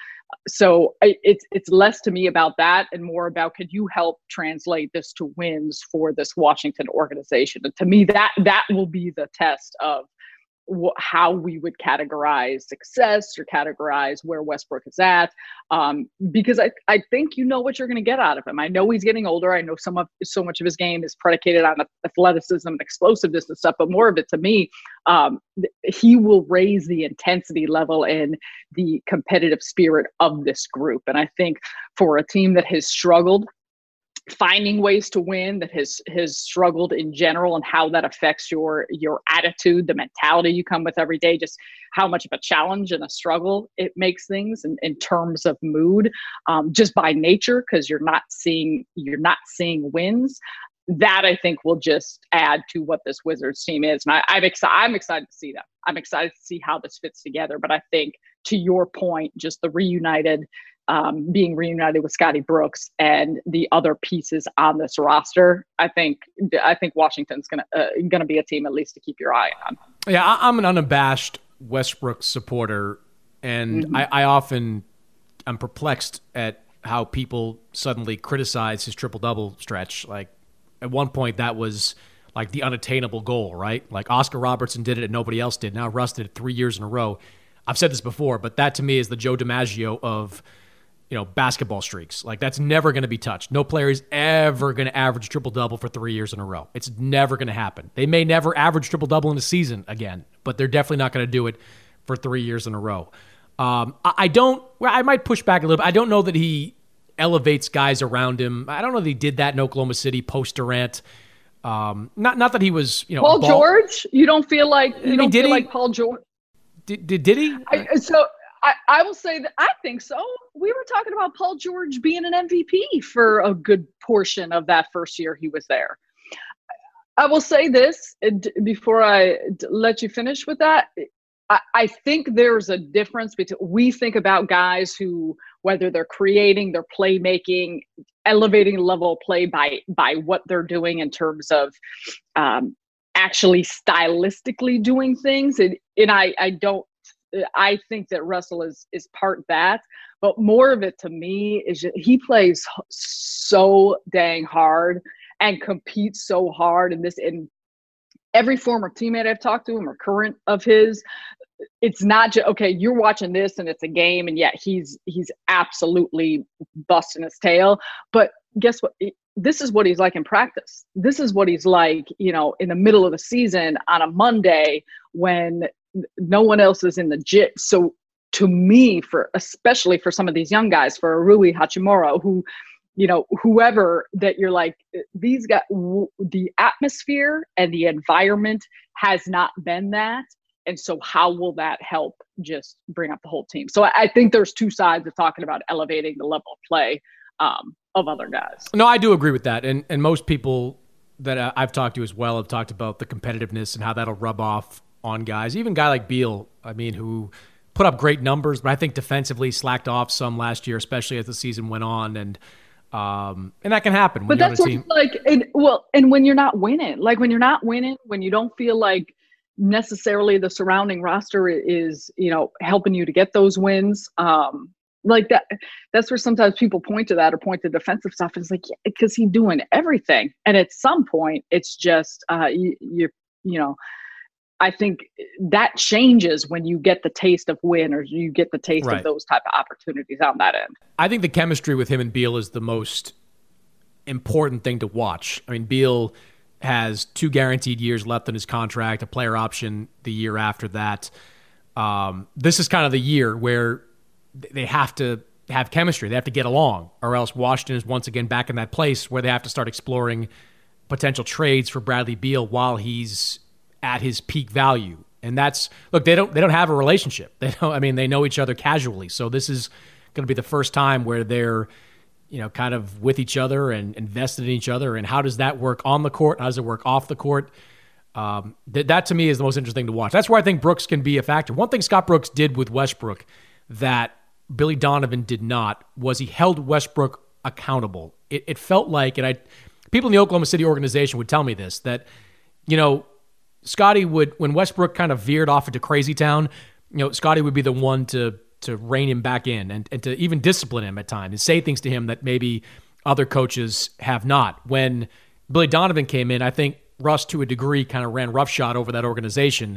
So I, it's it's less to me about that and more about, could you help translate this to wins for this Washington organization? And to me, that that will be the test of wh- how we would categorize success or categorize where Westbrook is at. Um, because I, I think you know what you're going to get out of him. I know he's getting older. I know some of so much of his game is predicated on athleticism and explosiveness and stuff, but more of it to me, um, he will raise the intensity level and the competitive spirit of this group. And I think for a team that has struggled finding ways to win, that has has struggled in general, and how that affects your your attitude, the mentality you come with every day, just how much of a challenge and a struggle it makes things in, in terms of mood, um, just by nature, because you're not seeing you're not seeing wins. That I think will just add to what this Wizards team is, and I, I'm excited. I'm excited to see that. I'm excited to see how this fits together. But I think, to your point, just the reunited. Um, being reunited with Scotty Brooks and the other pieces on this roster, I think I think Washington's gonna uh, gonna be a team at least to keep your eye on. Yeah, I, I'm an unabashed Westbrook supporter, and mm-hmm. I, I often I'm perplexed at how people suddenly criticize his triple double stretch. Like at one point, that was like the unattainable goal, right? Like Oscar Robertson did it and nobody else did. Now Russ did it three years in a row. I've said this before, but that to me is the Joe DiMaggio of, you know, basketball streaks. Like that's never going to be touched. No player is ever going to average triple-double for three years in a row. It's never going to happen. They may never average triple-double in a season again, but they're definitely not going to do it for three years in a row. Um, I, I don't, well, I might push back a little bit. I don't know that he elevates guys around him. I don't know that he did that in Oklahoma City post Durant. Um, not, not that he was, you know, Paul George. You don't feel like, you I mean, don't feel he? like Paul George. Did, did, did he? I, so, I, I will say that I think so. We were talking about Paul George being an M V P for a good portion of that first year he was there. I will say this before I let you finish with that. I, I think there's a difference between, we think about guys who, whether they're creating, they're playmaking, elevating the level of play by, by what they're doing in terms of um, actually stylistically doing things. And, and I, I don't, I think that Russell is is part that, but more of it to me is just, he plays so dang hard and competes so hard in this. In every former teammate I've talked to him or current of his, it's not just okay. You're watching this and it's a game, and yet he's he's absolutely busting his tail. But guess what? This is what he's like in practice. This is what he's like, you know, in the middle of the season on a Monday when no one else is in the jit. So to me, for especially for some of these young guys, for Rui Hachimura, who, you know, whoever that you're like, these guys, the atmosphere and the environment has not been that. And so how will that help just bring up the whole team? So I, I think there's two sides of talking about elevating the level of play um, of other guys. No, I do agree with that. And and most people that uh, I've talked to as well have talked about the competitiveness and how that'll rub off on guys. Even a guy like Beal, I mean, who put up great numbers, but I think defensively slacked off some last year, especially as the season went on. And um, and that can happen when but you're that's on a team. Like, and, well, and when you're not winning, like when you're not winning, when you don't feel like necessarily the surrounding roster is, you know, helping you to get those wins. Um, like that, that's where sometimes people point to that or point to defensive stuff. And it's like, yeah, because he's doing everything. And at some point it's just, uh, you, you, you know, I think that changes when you get the taste of win or you get the taste right. of those type of opportunities on that end. I think the chemistry with him and Beal is the most important thing to watch. I mean, Beal has two guaranteed years left in his contract, a player option the year after that. Um, this is kind of the year where they have to have chemistry. They have to get along, or else Washington is once again back in that place where they have to start exploring potential trades for Bradley Beal while he's at his peak value. And that's, look, they don't they don't have a relationship. They don't, I mean, they know each other casually. So this is going to be the first time where they're, you know, kind of with each other and invested in each other. And how does that work on the court? How does it work off the court? Um, th- that to me is the most interesting to watch. That's where I think Brooks can be a factor. One thing Scott Brooks did with Westbrook that Billy Donovan did not was he held Westbrook accountable. It, it felt like, and I, people in the Oklahoma City organization would tell me this, that, you know, Scotty would, when Westbrook kind of veered off into crazy town, you know, Scotty would be the one to to rein him back in and, and to even discipline him at times and say things to him that maybe other coaches have not. When Billy Donovan came in, I think Russ, to a degree, kind of ran roughshod over that organization,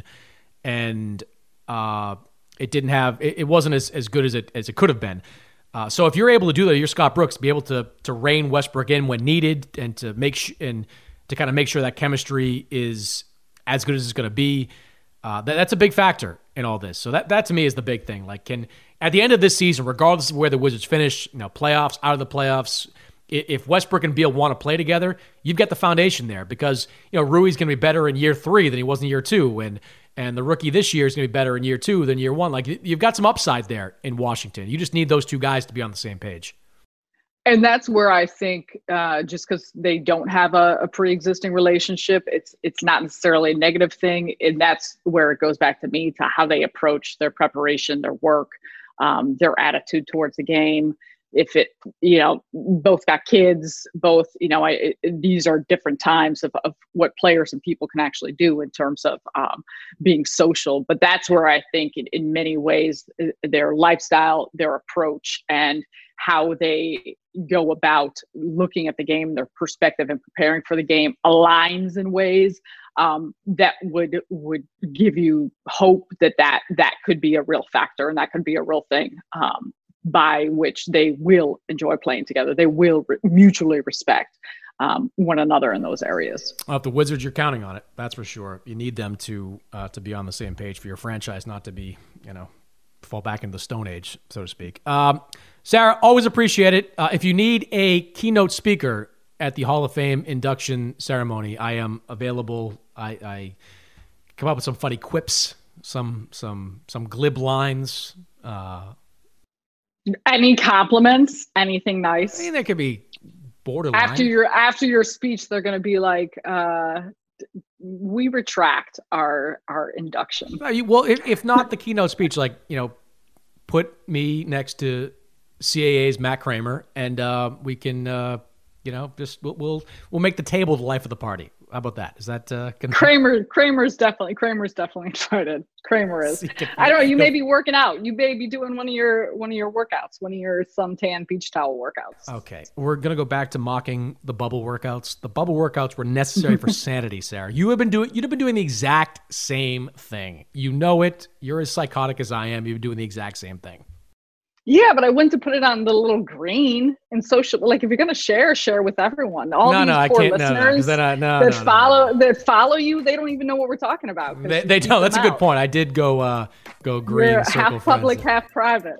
and uh, it didn't have, it, it wasn't as, as good as it as it could have been. Uh, so if you're able to do that, you're Scott Brooks, to be able to to rein Westbrook in when needed and to make sh- and to kind of make sure that chemistry is as good as it's going to be. Uh, that, that's a big factor in all this. So that, that to me is the big thing. Like, can at the end of this season, regardless of where the Wizards finish, you know, playoffs, out of the playoffs, if Westbrook and Beal want to play together, you've got the foundation there, because, you know, Rui's going to be better in year three than he was in year two, and and the rookie this year is going to be better in year two than year one. Like, you've got some upside there in Washington. You just need those two guys to be on the same page. And that's where I think, uh, just because they don't have a, a pre-existing relationship, it's it's not necessarily a negative thing. And that's where it goes back to me, to how they approach their preparation, their work, um, their attitude towards the game. If it, you know, both got kids, both, you know, I, it, these are different times of, of what players and people can actually do in terms of um, being social. But that's where I think in, in many ways, their lifestyle, their approach, and how they go about looking at the game, their perspective and preparing for the game aligns in ways um, that would would give you hope that, that that could be a real factor, and that could be a real thing. Um, by which they will enjoy playing together. They will re- mutually respect um, one another in those areas. Well, if the Wizards, you're counting on it, that's for sure. You need them to uh, to be on the same page for your franchise, not to be, you know, fall back into the Stone Age, so to speak. Um, Sarah, always appreciate it. Uh, if you need a keynote speaker at the Hall of Fame induction ceremony, I am available. I, I come up with some funny quips, some some some glib lines. Uh, Any compliments? Anything nice? I mean, there could be borderline. After your after your speech, they're going to be like, uh, "We retract our our induction." Well, if, if not the keynote speech, like, you know, put me next to C A A's Matt Kramer, and uh, we can, uh, you know, just we'll, we'll we'll make the table the life of the party. How about that? Is that uh, gonna... Kramer? Kramer's definitely Kramer's definitely excited. Kramer is. I don't know. You may be working out. You may be doing one of your one of your workouts, one of your suntan beach towel workouts. Okay, we're gonna go back to mocking the bubble workouts. The bubble workouts were necessary for sanity, Sarah. You have been doing you'd have been doing the exact same thing. You know it. You're as psychotic as I am. You've been doing the exact same thing. Yeah, but I went to put it on the little green and social. Like, if you're gonna share, share with everyone. All no, these no, poor I can't, listeners no, no, I, no, that no, no, follow no, no. that follow you, they don't even know what we're talking about. They, they don't. That's a good point. I did go uh, go green. You're circle half public, friends. half private.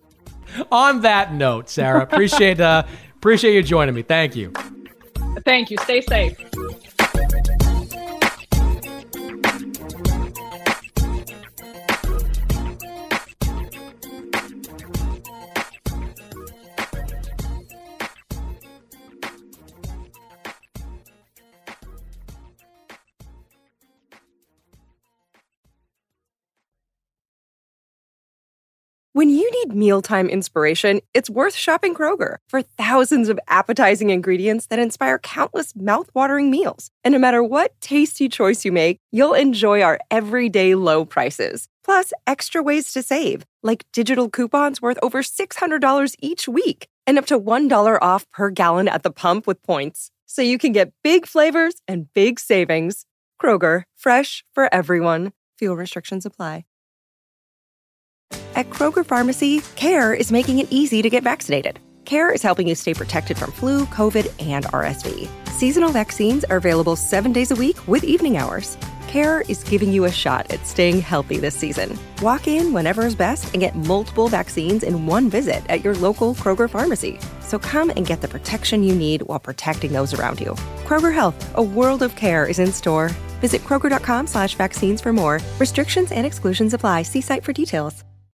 On that note, Sarah, appreciate uh, appreciate you joining me. Thank you. Thank you. Stay safe. When you need mealtime inspiration, it's worth shopping Kroger for thousands of appetizing ingredients that inspire countless mouthwatering meals. And no matter what tasty choice you make, you'll enjoy our everyday low prices. Plus, extra ways to save, like digital coupons worth over six hundred dollars each week and up to one dollar off per gallon at the pump with points. So you can get big flavors and big savings. Kroger, fresh for everyone. Fuel restrictions apply. At Kroger Pharmacy, CARE is making it easy to get vaccinated. CARE is helping you stay protected from flu, COVID, and R S V. Seasonal vaccines are available seven days a week with evening hours. CARE is giving you a shot at staying healthy this season. Walk in whenever is best and get multiple vaccines in one visit at your local Kroger pharmacy. So come and get the protection you need while protecting those around you. Kroger Health, a world of care, is in store. Visit Kroger.com slash vaccines for more. Restrictions and exclusions apply. See site for details.